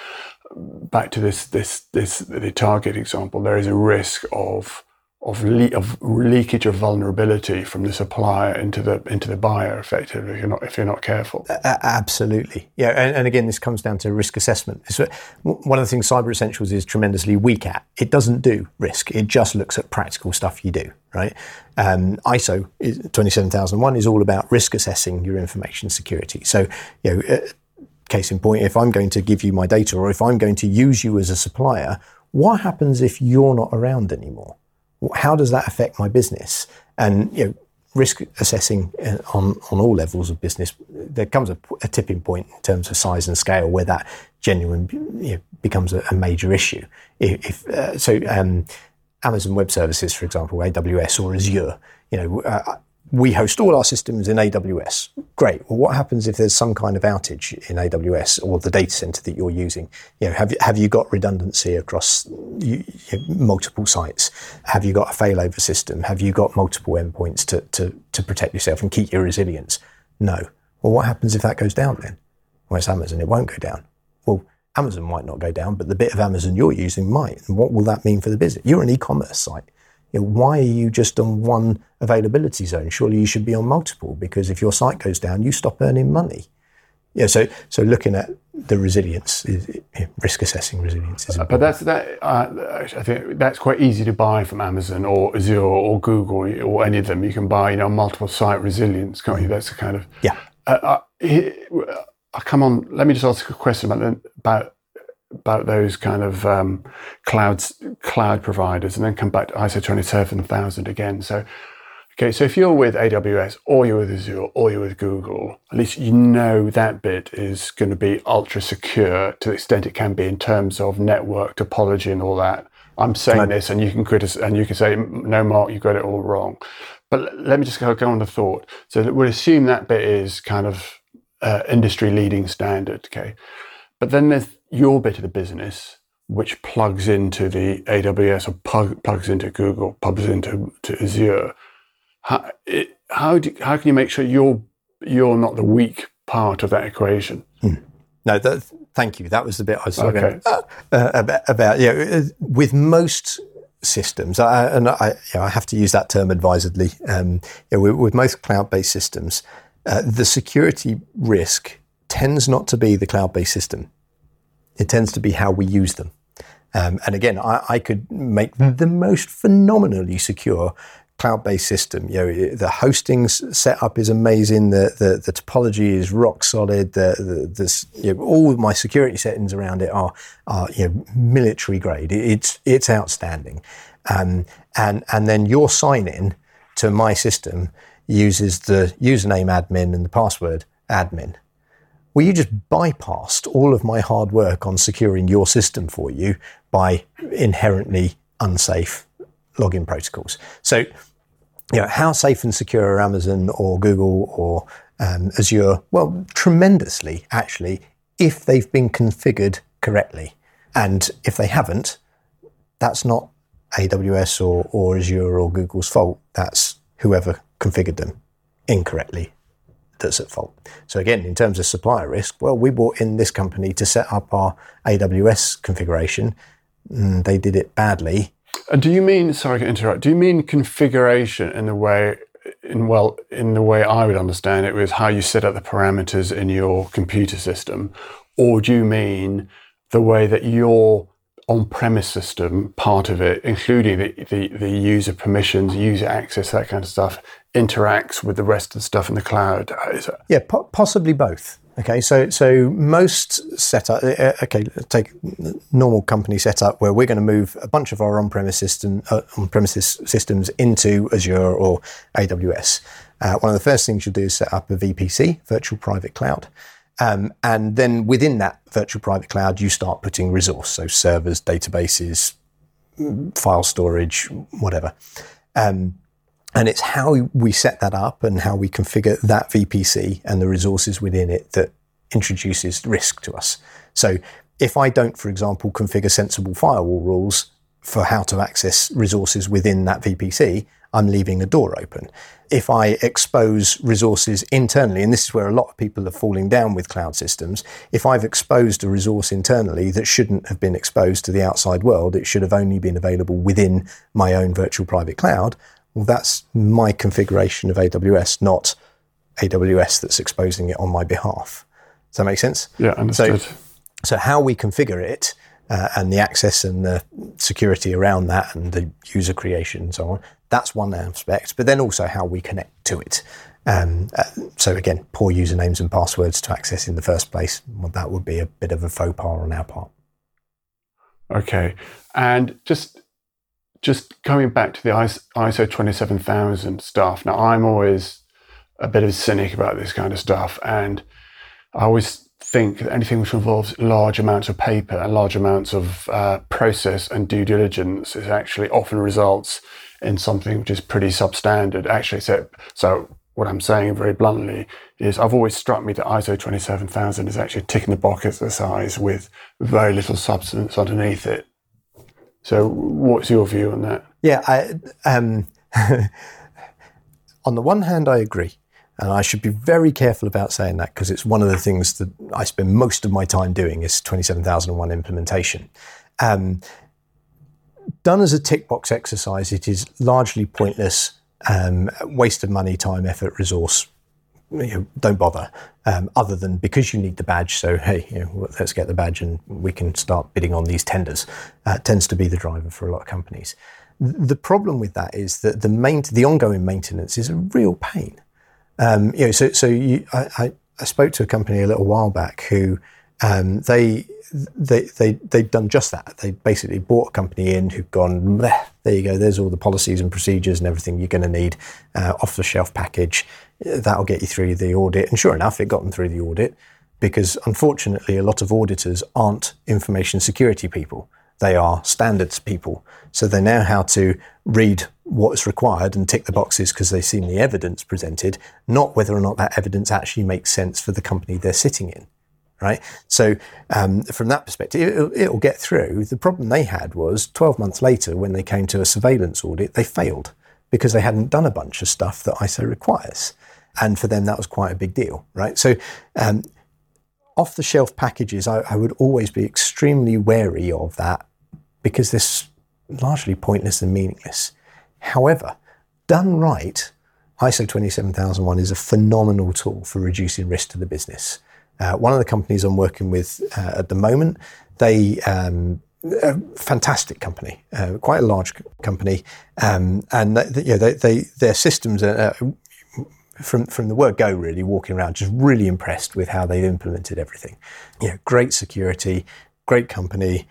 back to the Target example, there is a risk of leakage of vulnerability from the supplier into the buyer, effectively, if you're not careful. Absolutely, yeah. And again, this comes down to risk assessment. One of the things Cyber Essentials is tremendously weak at. It doesn't do risk. It just looks at practical stuff you do, right? ISO 27001 is all about risk assessing your information security. So, case in point, if I'm going to give you my data, or if I'm going to use you as a supplier, what happens if you're not around anymore? How does that affect my business? And risk assessing on all levels of business, there comes a tipping point in terms of size and scale where that genuinely becomes a major issue. Amazon Web Services, for example, AWS or Azure, we host all our systems in AWS. Great. Well, what happens if there's some kind of outage in AWS or the data center that you're using? Have you got redundancy across multiple sites? Have you got a failover system? Have you got multiple endpoints to protect yourself and keep your resilience? No. Well, what happens if that goes down then? Well, it's Amazon. It won't go down. Well, Amazon might not go down, but the bit of Amazon you're using might. And what will that mean for the business? You're an e-commerce site. Why are you just on one availability zone? Surely you should be on multiple, because if your site goes down, you stop earning money. So looking at the resilience, risk assessing resilience is important. But I think that's quite easy to buy from Amazon or Azure or Google or any of them. You can buy, multiple site resilience, can't you? That's the kind of... Yeah. Come on, let me just ask a question about those kind of cloud providers, and then come back to ISO 27000 again. So if you're with AWS or you're with Azure or you're with Google, at least that bit is going to be ultra secure to the extent it can be in terms of network topology and all that. I'm saying this, and you can criticize, and you can say, no, Mark, you got it all wrong. But let me just go on the thought. So we'll assume that bit is kind of industry leading standard, okay? But then there's your bit of the business, which plugs into the AWS or plugs into Google, plugs into Azure. How can you make sure you're not the weak part of that equation. No, thank you. That was the bit I was talking about. Yeah, with most systems, I have to use that term advisedly. With most cloud-based systems, the security risk tends not to be the cloud-based system. It tends to be how we use them. And again, I could make the most phenomenally secure cloud-based system. The hosting setup is amazing. The topology is rock solid. All of my security settings around it are military grade. It's outstanding. And then your sign-in to my system uses the username admin and the password admin. Well, you just bypassed all of my hard work on securing your system for you by inherently unsafe login protocols. So, how safe and secure are Amazon or Google or Azure? Well, tremendously, actually, if they've been configured correctly. And if they haven't, that's not AWS or Azure or Google's fault. That's whoever configured them incorrectly that's at fault. So again, in terms of supplier risk, well, we brought in this company to set up our AWS configuration. They did it badly. And do you mean, sorry to interrupt, do you mean configuration in the way I would understand it was how you set up the parameters in your computer system? Or do you mean the way that your on-premise system, part of it, including the user permissions, user access, that kind of stuff, interacts with the rest of the stuff in the cloud? Yeah, possibly both. Okay, so most setup, take normal company setup where we're going to move a bunch of our on-premises systems into Azure or AWS. One of the first things you'll do is set up a VPC, virtual private cloud. And then within that virtual private cloud, you start putting resource, so servers, databases, file storage, whatever. And it's how we set that up and how we configure that VPC and the resources within it that introduces risk to us. So if I don't, for example, configure sensible firewall rules for how to access resources within that VPC, I'm leaving a door open. If I expose resources internally, and this is where a lot of people are falling down with cloud systems, if I've exposed a resource internally that shouldn't have been exposed to the outside world, it should have only been available within my own virtual private cloud. Well, that's my configuration of AWS, not AWS that's exposing it on my behalf. Does that make sense? Yeah, understood. So how we configure it and the access and the security around that and the user creation and so on, that's one aspect, but then also how we connect to it. So again, poor usernames and passwords to access in the first place. Well, that would be a bit of a faux pas on our part. Okay. And just coming back to the ISO 27000 stuff. Now, I'm always a bit of a cynic about this kind of stuff, and I always think that anything which involves large amounts of paper and large amounts of process and due diligence is actually often results in something which is pretty substandard. Actually, so what I'm saying very bluntly is I've always struck me that ISO 27000 is actually ticking the box exercise with very little substance underneath it. So what's your view on that? Yeah, on the one hand, I agree. And I should be very careful about saying that because it's one of the things that I spend most of my time doing is 27001 implementation. Done as a tick box exercise, it is largely pointless, waste of money, time, effort, resource. Don't bother, other than because you need the badge. So, hey, let's get the badge and we can start bidding on these tenders. Tends to be the driver for a lot of companies. The problem with that is that the ongoing maintenance is a real pain. I spoke to a company a little while back who they'd done just that. They basically bought a company in who'd gone, there you go, there's all the policies and procedures and everything you're going to need, off the shelf package. That'll get you through the audit. And sure enough, it got them through the audit because unfortunately a lot of auditors aren't information security people. They are standards people. So they know how to read what is required and tick the boxes because they've seen the evidence presented, not whether or not that evidence actually makes sense for the company they're sitting in, right? So from that perspective, it'll get through. The problem they had was 12 months later when they came to a surveillance audit, they failed because they hadn't done a bunch of stuff that ISO requires. And for them, that was quite a big deal, right? So off-the-shelf packages, I would always be extremely wary of that because they're largely pointless and meaningless. However, done right, ISO 27001 is a phenomenal tool for reducing risk to the business. One of the companies I'm working with at the moment, they a fantastic company, quite a large company, and their systems are, from the word go, really walking around, just really impressed with how they've implemented everything. Great security, great company,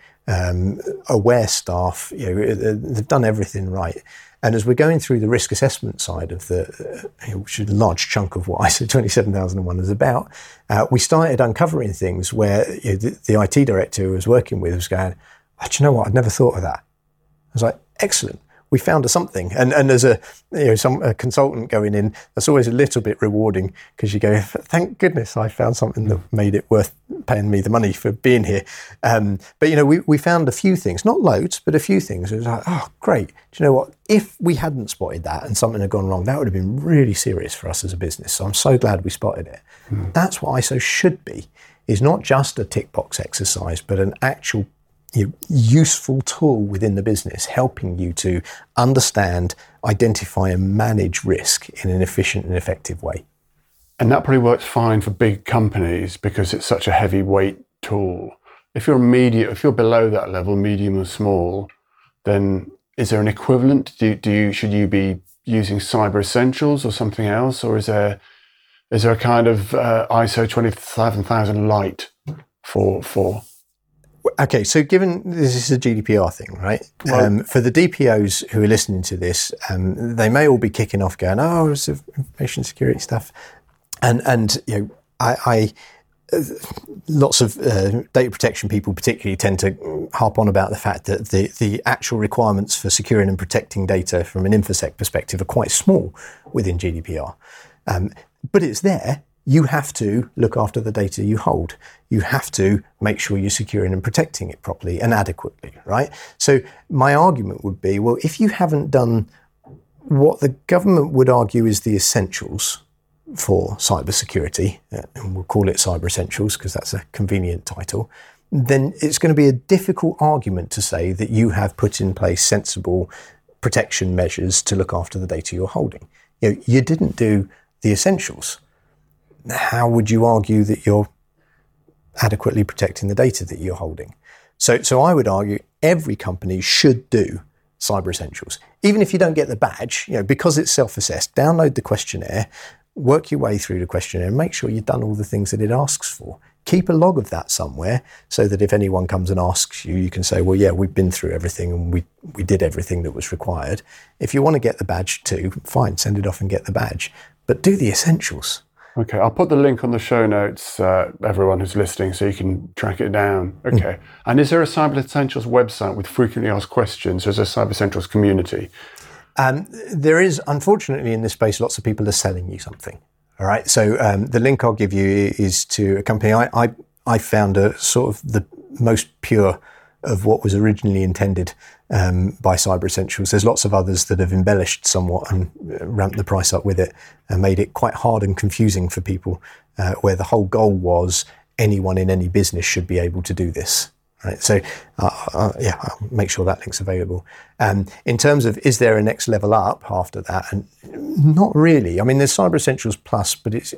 aware staff. They've done everything right. And as we're going through the risk assessment side of which is a large chunk of what ISO 27001 is about, we started uncovering things where the IT director who was working with was going, do you know what? I'd never thought of that. I was like, excellent. We found something. And as a consultant going in, that's always a little bit rewarding because you go, thank goodness I found something that made it worth paying me the money for being here. But we found a few things, not loads, but a few things. It was like, oh, great. Do you know what? If we hadn't spotted that and something had gone wrong, that would have been really serious for us as a business. So I'm so glad we spotted it. That's what ISO should be, is not just a tick box exercise, but an actual useful tool within the business, helping you to understand, identify and manage risk in an efficient and effective way. And that probably works fine for big companies because it's such a heavyweight tool. If you're below that level, medium or small, then is there an equivalent? Should you be using Cyber Essentials or something else, or is there a kind of ISO 27000 light for? Okay, so given this is a GDPR thing, right? Well, for the DPOs who are listening to this, they may all be kicking off going, "Oh, it's information security stuff," and I lots of data protection people particularly tend to harp on about the fact that the actual requirements for securing and protecting data from an InfoSec perspective are quite small within GDPR, but it's there. You have to look after the data you hold. You have to make sure you're securing and protecting it properly and adequately, right? So my argument would be, well, if you haven't done what the government would argue is the essentials for cybersecurity, and we'll call it Cyber Essentials because that's a convenient title, then it's going to be a difficult argument to say that you have put in place sensible protection measures to look after the data you're holding. You didn't do the essentials. How would you argue that you're adequately protecting the data that you're holding? So I would argue every company should do Cyber Essentials. Even if you don't get the badge, because it's self-assessed, download the questionnaire, work your way through the questionnaire and make sure you've done all the things that it asks for. Keep a log of that somewhere so that if anyone comes and asks you, you can say, well, yeah, we've been through everything and we did everything that was required. If you want to get the badge too, fine, send it off and get the badge. But do the essentials. Okay, I'll put the link on the show notes, everyone who's listening, so you can track it down. Okay. And is there a Cyber Essentials website with frequently asked questions? Or is there a Cyber Essentials community? There is, unfortunately, in this space, lots of people are selling you something. All right. So the link I'll give you is to a company I found a sort of the most pure of what was originally intended by Cyber Essentials. There's lots of others that have embellished somewhat and ramped the price up with it and made it quite hard and confusing for people, where the whole goal was anyone in any business should be able to do this. Right. So, I'll make sure that link's available. In terms of, is there a next level up after that? And not really. I mean, there's Cyber Essentials Plus, but it's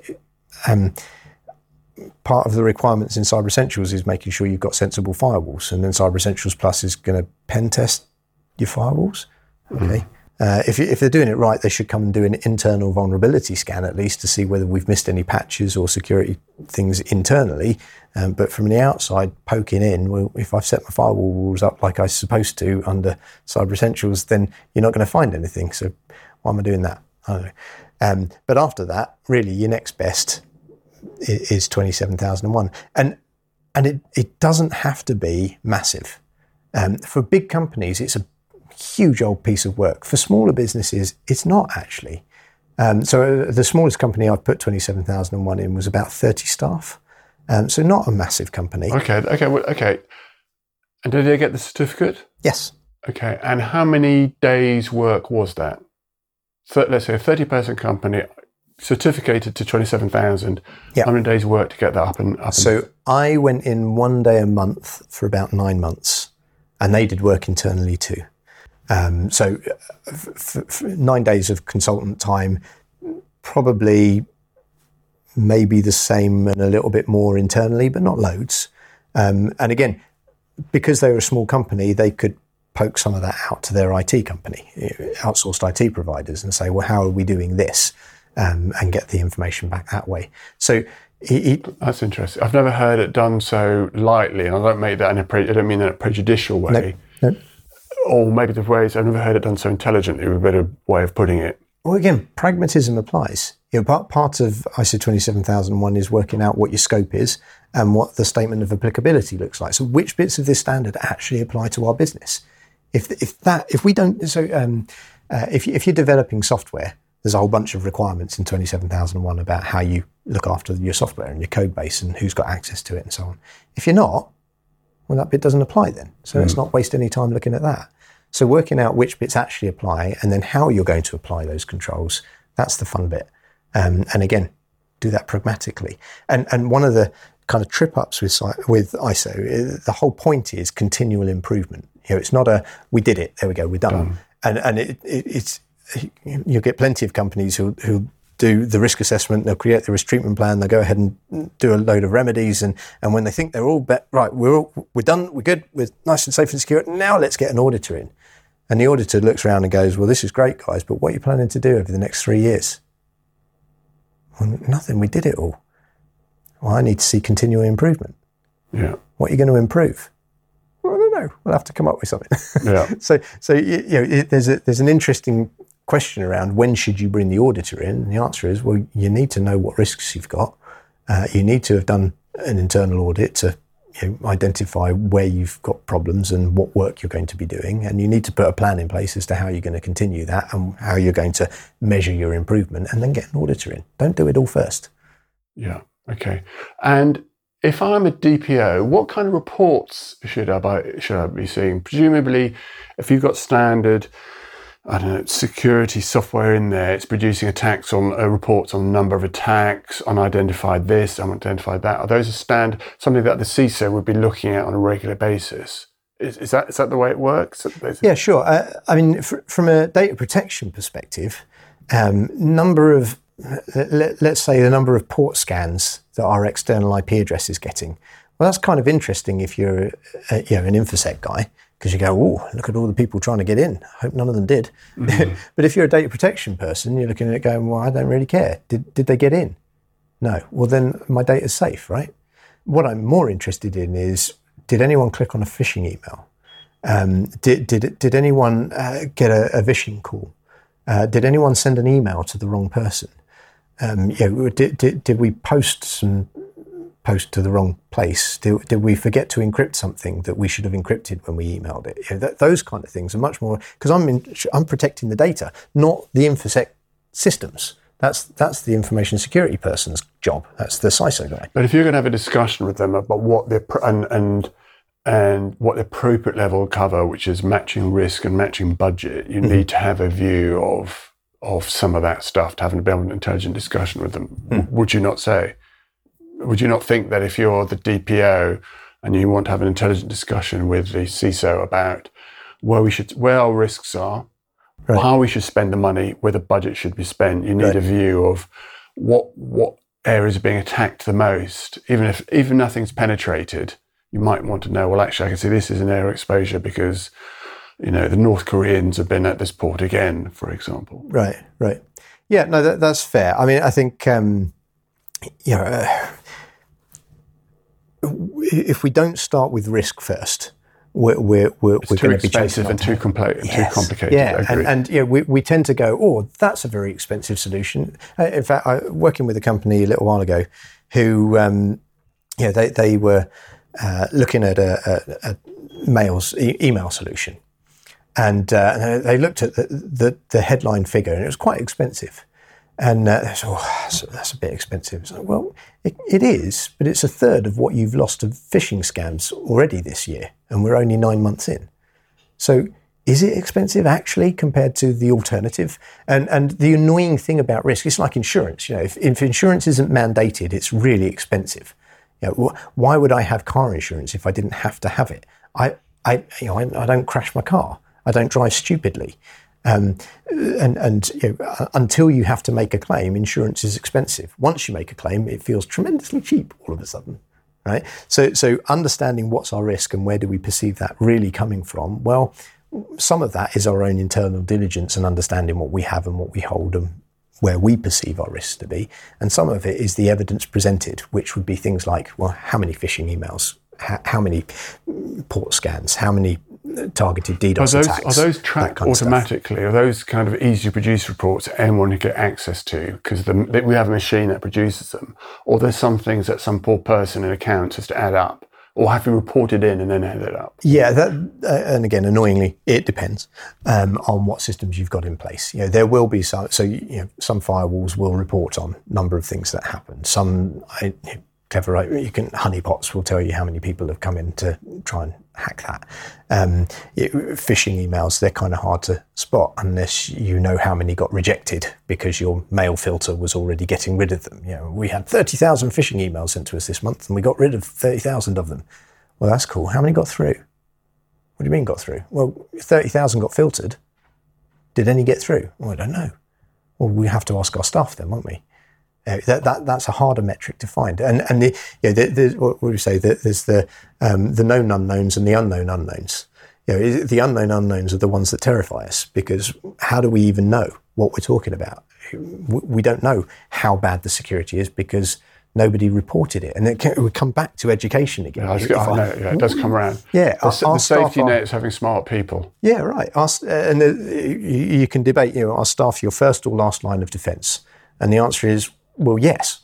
part of the requirements in Cyber Essentials is making sure you've got sensible firewalls. And then Cyber Essentials Plus is going to pen test your firewalls. Okay. If they're doing it right, they should come and do an internal vulnerability scan at least to see whether we've missed any patches or security things internally. But from the outside, poking in, well, if I've set my firewall rules up like I'm supposed to under Cyber Essentials, then you're not going to find anything. So why am I doing that? I don't know. But after that, really, your next best is 27001. And it doesn't have to be massive. For big companies, it's a huge old piece of work. For smaller businesses, it's not actually. So the smallest company I've put 27001 in was about 30 staff. So not a massive company. Okay. And did they get the certificate? Yes. Okay. And how many days' work was that? So let's say a 30-person company. certificated to 27,000. Yeah. How many days work to get that up and? So I went in 1 day a month for about 9 months, and they did work internally too. So 9 days of consultant time, probably maybe the same and a little bit more internally, but not loads. And again, because they were a small company, they could poke some of that out to their IT company, outsourced IT providers, and say, well, how are we doing this? And get the information back that way. So that's interesting. I've never heard it done so lightly, and I don't mean that in a prejudicial way. No. Or maybe the ways I've never heard it done so intelligently, a better way of putting it. Well, again, pragmatism applies. Part of ISO 27001 is working out what your scope is and what the statement of applicability looks like. So, which bits of this standard actually apply to our business? If you're developing software, there's a whole bunch of requirements in 27001 about how you look after your software and your code base and who's got access to it and so on. If you're not, well, that bit doesn't apply then. So let's not waste any time looking at that. So working out which bits actually apply and then how you're going to apply those controls, that's the fun bit. And again, do that pragmatically. And one of the kind of trip-ups with ISO, the whole point is continual improvement. It's not we did it, there we go, we're done. And it's you'll get plenty of companies who do the risk assessment, they'll create the risk treatment plan, they'll go ahead and do a load of remedies, and when they think they're all right, we're done, we're good, we're nice and safe and secure, now let's get an auditor in. And the auditor looks around and goes, well, this is great, guys, but what are you planning to do over the next 3 years? Well, nothing, we did it all. Well, I need to see continual improvement. Yeah. What are you going to improve? Well, I don't know. We'll have to come up with something. Yeah. So there's an interesting question around when should you bring the auditor in? And the answer is, well, you need to know what risks you've got. You need to have done an internal audit to identify where you've got problems and what work you're going to be doing. And you need to put a plan in place as to how you're going to continue that and how you're going to measure your improvement, and then get an auditor in. Don't do it all first. Yeah. Okay. And if I'm a DPO, what kind of reports should I be seeing? Presumably, if you've got standard, I don't know, security software in there, it's producing reports on the number of attacks, unidentified this, unidentified that. Are those something that the CISO would be looking at on a regular basis? Is that the way it works? Yeah, sure. From a data protection perspective, let's say the number of port scans that our external IP address is getting. Well, that's kind of interesting if you're an InfoSec guy, because you go, oh, look at all the people trying to get in. I hope none of them did. Mm-hmm. But if you're a data protection person, you're looking at it going, well, I don't really care. Did they get in? No. Well, then my data's safe, right? What I'm more interested in is, did anyone click on a phishing email? Did anyone get a phishing call? Did anyone send an email to the wrong person? Did we post to the wrong place? Did we forget to encrypt something that we should have encrypted when we emailed it? Those kind of things are much more, because I'm protecting the data, not the InfoSec systems. That's the information security person's job. That's the CISO guy. But if you're going to have a discussion with them about what and what the appropriate level of cover, which is matching risk and matching budget, you need to have a view of some of that stuff to have an intelligent discussion with them. Would you not say? Would you not think that if you're the DPO and you want to have an intelligent discussion with the CISO about where our risks are, right, how we should spend the money, where the budget should be spent, you need right, a view of what areas are being attacked the most. Even if nothing's penetrated, you might want to know, well, actually, I can see this is an area exposure because, the North Koreans have been at this port again, for example. Right. Yeah, no, that's fair. I mean, I think, if we don't start with risk first, we're going to be chasing and too complicated. Yeah, and we tend to go, oh, that's a very expensive solution. In fact, I was working with a company a little while ago who, they were looking at a email solution, and they looked at the headline figure, and it was quite expensive. And they said, that's a bit expensive. It's like, well, it is, but it's a third of what you've lost to phishing scams already this year, and we're only 9 months in. So is it expensive actually compared to the alternative? And the annoying thing about risk, it's like insurance. If insurance isn't mandated, it's really expensive. Why would I have car insurance if I didn't have to have it? I don't crash my car. I don't drive stupidly. Until you have to make a claim, insurance is expensive. Once you make a claim, it feels tremendously cheap all of a sudden. Right? So understanding what's our risk and where do we perceive that really coming from? Well, some of that is our own internal diligence and understanding what we have and what we hold and where we perceive our risks to be. And some of it is the evidence presented, which would be things like, well, how many phishing emails, how many port scans, how many targeted DDoS attacks. Are those tracked automatically? Are those kind of easy to produce reports that anyone can get access to because we have a machine that produces them? Or there's some things that some poor person in accounts has to add up? Or have you reported in and then add it up? Yeah, and again, annoyingly, it depends on what systems you've got in place. There will be some firewalls will report on a number of things that happen. Some clever, right? Honeypots will tell you how many people have come in to try and hack that. Phishing emails, they're kind of hard to spot unless you know how many got rejected because your mail filter was already getting rid of them. We had 30,000 phishing emails sent to us this month and we got rid of 30,000 of them. Well, that's cool. How many got through? What do you mean got through? Well, 30,000 got filtered. Did any get through? Well, I don't know. Well, we have to ask our staff then, won't we? That's a harder metric to find, and what would you say? There's the known unknowns and the unknown unknowns. The unknown unknowns are the ones that terrify us because how do we even know what we're talking about? We don't know how bad the security is because nobody reported it, and we come back to education again. It does come around. Yeah, the safety net is having smart people. Yeah, right. You can debate. Are staff your first or last line of defence? And the answer is, well, yes.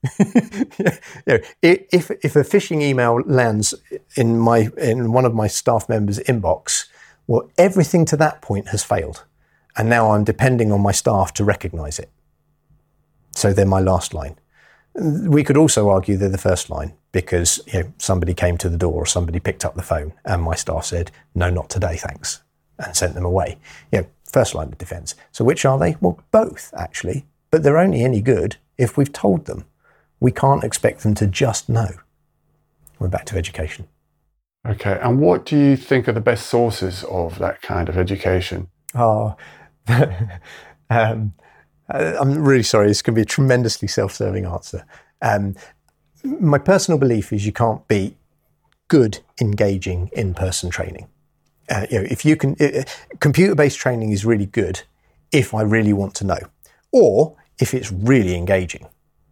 If a phishing email lands in one of my staff members' inbox, well, everything to that point has failed, and now I'm depending on my staff to recognise it. So they're my last line. We could also argue they're the first line because somebody came to the door or somebody picked up the phone and my staff said, "No, not today, thanks," and sent them away. First line of defence. So which are they? Well, both actually, but they're only any good if we've told them. We can't expect them to just know. We're back to education. Okay, and what do you think are the best sources of that kind of education? I'm really sorry, this can be a tremendously self-serving answer. My personal belief is you can't beat good, engaging in-person training. If you can, computer-based training is really good if I really want to know, or if it's really engaging.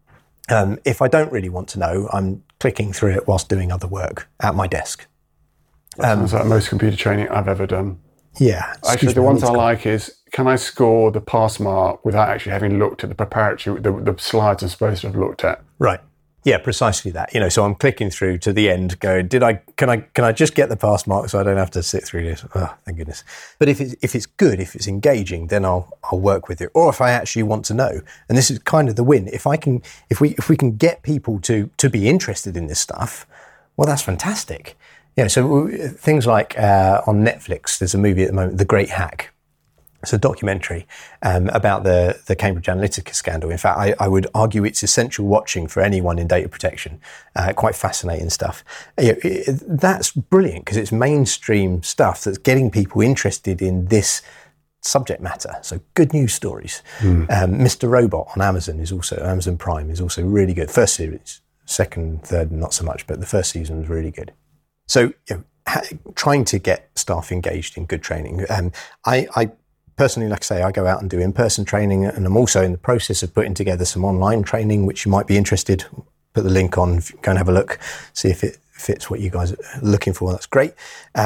If I don't really want to know, I'm clicking through it whilst doing other work at my desk. That sounds like most computer training I've ever done. Yeah. Actually, the ones I like is, can I score the pass mark without actually having looked at the preparatory, the slides I'm supposed to have looked at? Right. Yeah, precisely that. So I'm clicking through to the end, going, can I just get the pass mark so I don't have to sit through this? Oh, thank goodness. But if it's good, if it's engaging, then I'll work with it. Or if I actually want to know, and this is kind of the win. If we can get people to be interested in this stuff, well, that's fantastic. So things like on Netflix, there's a movie at the moment, The Great Hack. It's a documentary about the Cambridge Analytica scandal. In fact, I would argue it's essential watching for anyone in data protection. Quite fascinating stuff. That's brilliant because it's mainstream stuff that's getting people interested in this subject matter. So good news stories. Mr. Robot on Amazon Prime is also really good. First series, second, third, not so much, but the first season was really good. So trying to get staff engaged in good training. I personally, like I say, I go out and do in-person training, and I'm also in the process of putting together some online training, which you might be interested. Put the link on, go and have a look, see if it fits what you guys are looking for. That's great.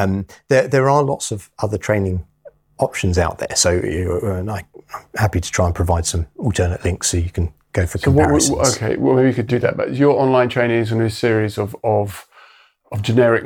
There are lots of other training options out there, so I'm happy to try and provide some alternate links so you can go for comparisons. Okay, well maybe you could do that. But your online training is a new series of generic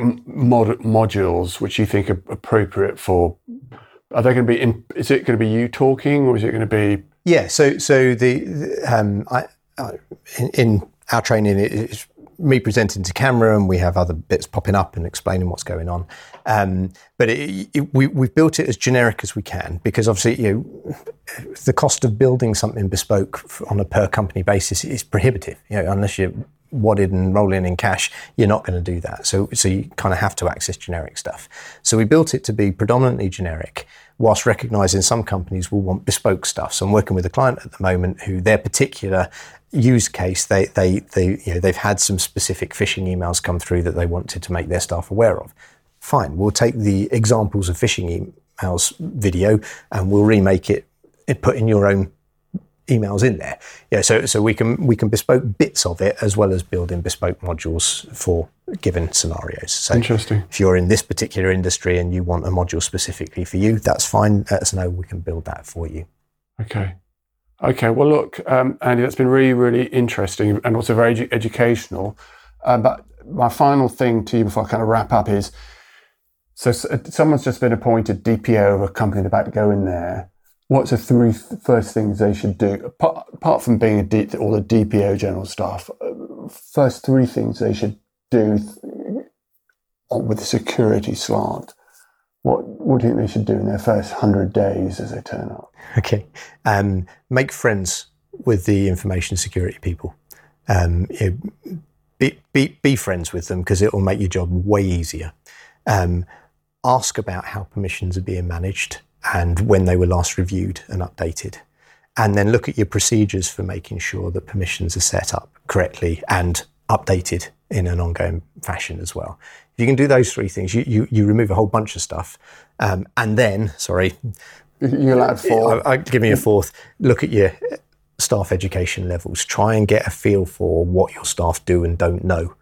modules which you think are appropriate for. Are they going to be is it going to be you talking, or is it going to be? Yeah. So in our training, it's me presenting to camera, and we have other bits popping up and explaining what's going on. But we've built it as generic as we can, because obviously, the cost of building something bespoke on a per company basis is prohibitive. Unless you're wadded and rolling in cash, you're not going to do that. So you kind of have to access generic stuff. So we built it to be predominantly generic, whilst recognising some companies will want bespoke stuff. So I'm working with a client at the moment who their particular use case, they've had some specific phishing emails come through that they wanted to make their staff aware of. Fine, we'll take the examples of phishing emails video and we'll remake it and put in your own emails in there. So we can bespoke bits of it as well as building bespoke modules for given scenarios. So interesting. If you're in this particular industry and you want a module specifically for you, that's fine. Let us know. We can build that for you. Okay. Well, look, Andy, that's been really, really interesting and also very educational. But my final thing to you before I kind of wrap up is, so someone's just been appointed DPO of a company, they're about to go in there. What's the three first things they should do, apart from being all the DPO general staff? First three things they should do with the security slant. What do you think they should do in their first 100 days as they turn up? Okay. Make friends with the information security people. Be friends with them, because it will make your job way easier. Ask about how permissions are being managed and when they were last reviewed and updated. And then look at your procedures for making sure that permissions are set up correctly and updated in an ongoing fashion as well. If you can do those three things, you remove a whole bunch of stuff. And then, you're allowed four. Give me a fourth. Look at your staff education levels. Try and get a feel for what your staff do and don't know.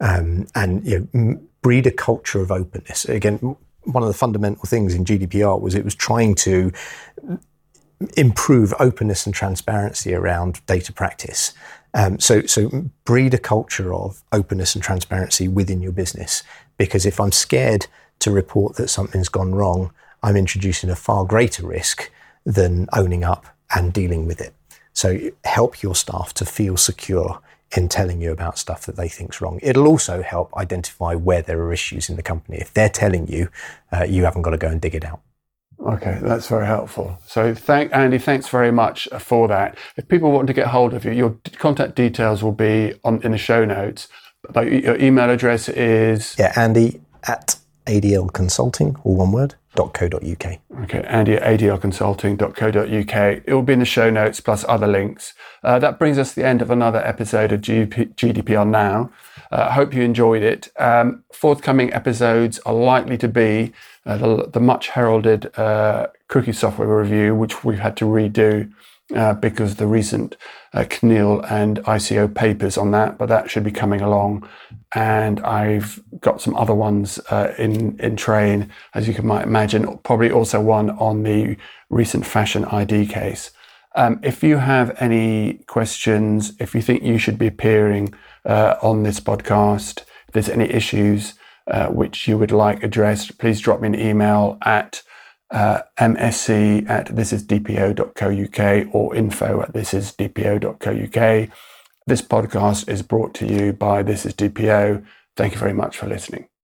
And breed a culture of openness. Again, one of the fundamental things in GDPR was it was trying to improve openness and transparency around data practice. So breed a culture of openness and transparency within your business, because if I'm scared to report that something's gone wrong, I'm introducing a far greater risk than owning up and dealing with it. So help your staff to feel secure in telling you about stuff that they think's wrong. It'll also help identify where there are issues in the company. If they're telling you, you haven't got to go and dig it out. Okay, that's very helpful. So Andy, thanks very much for that. If people want to get hold of you, your contact details will be in the show notes. But your email address is? Andy at adlconsulting, all one word, .co.uk. Okay, Andy at adlconsulting.co.uk. It will be in the show notes plus other links. That brings us to the end of another episode of GDPR Now. I hope you enjoyed it. Forthcoming episodes are likely to be the much heralded cookie software review, which we've had to redo because of the recent CNIL and ICO papers on that, but that should be coming along. And I've got some other ones in train, as you might imagine, probably also one on the recent fashion ID case. If you have any questions, if you think you should be appearing on this podcast, if there's any issues which you would like addressed, please drop me an email at msc@thisisdpo.co.uk or info@thisisdpo.co.uk. This podcast is brought to you by This Is DPO. Thank you very much for listening.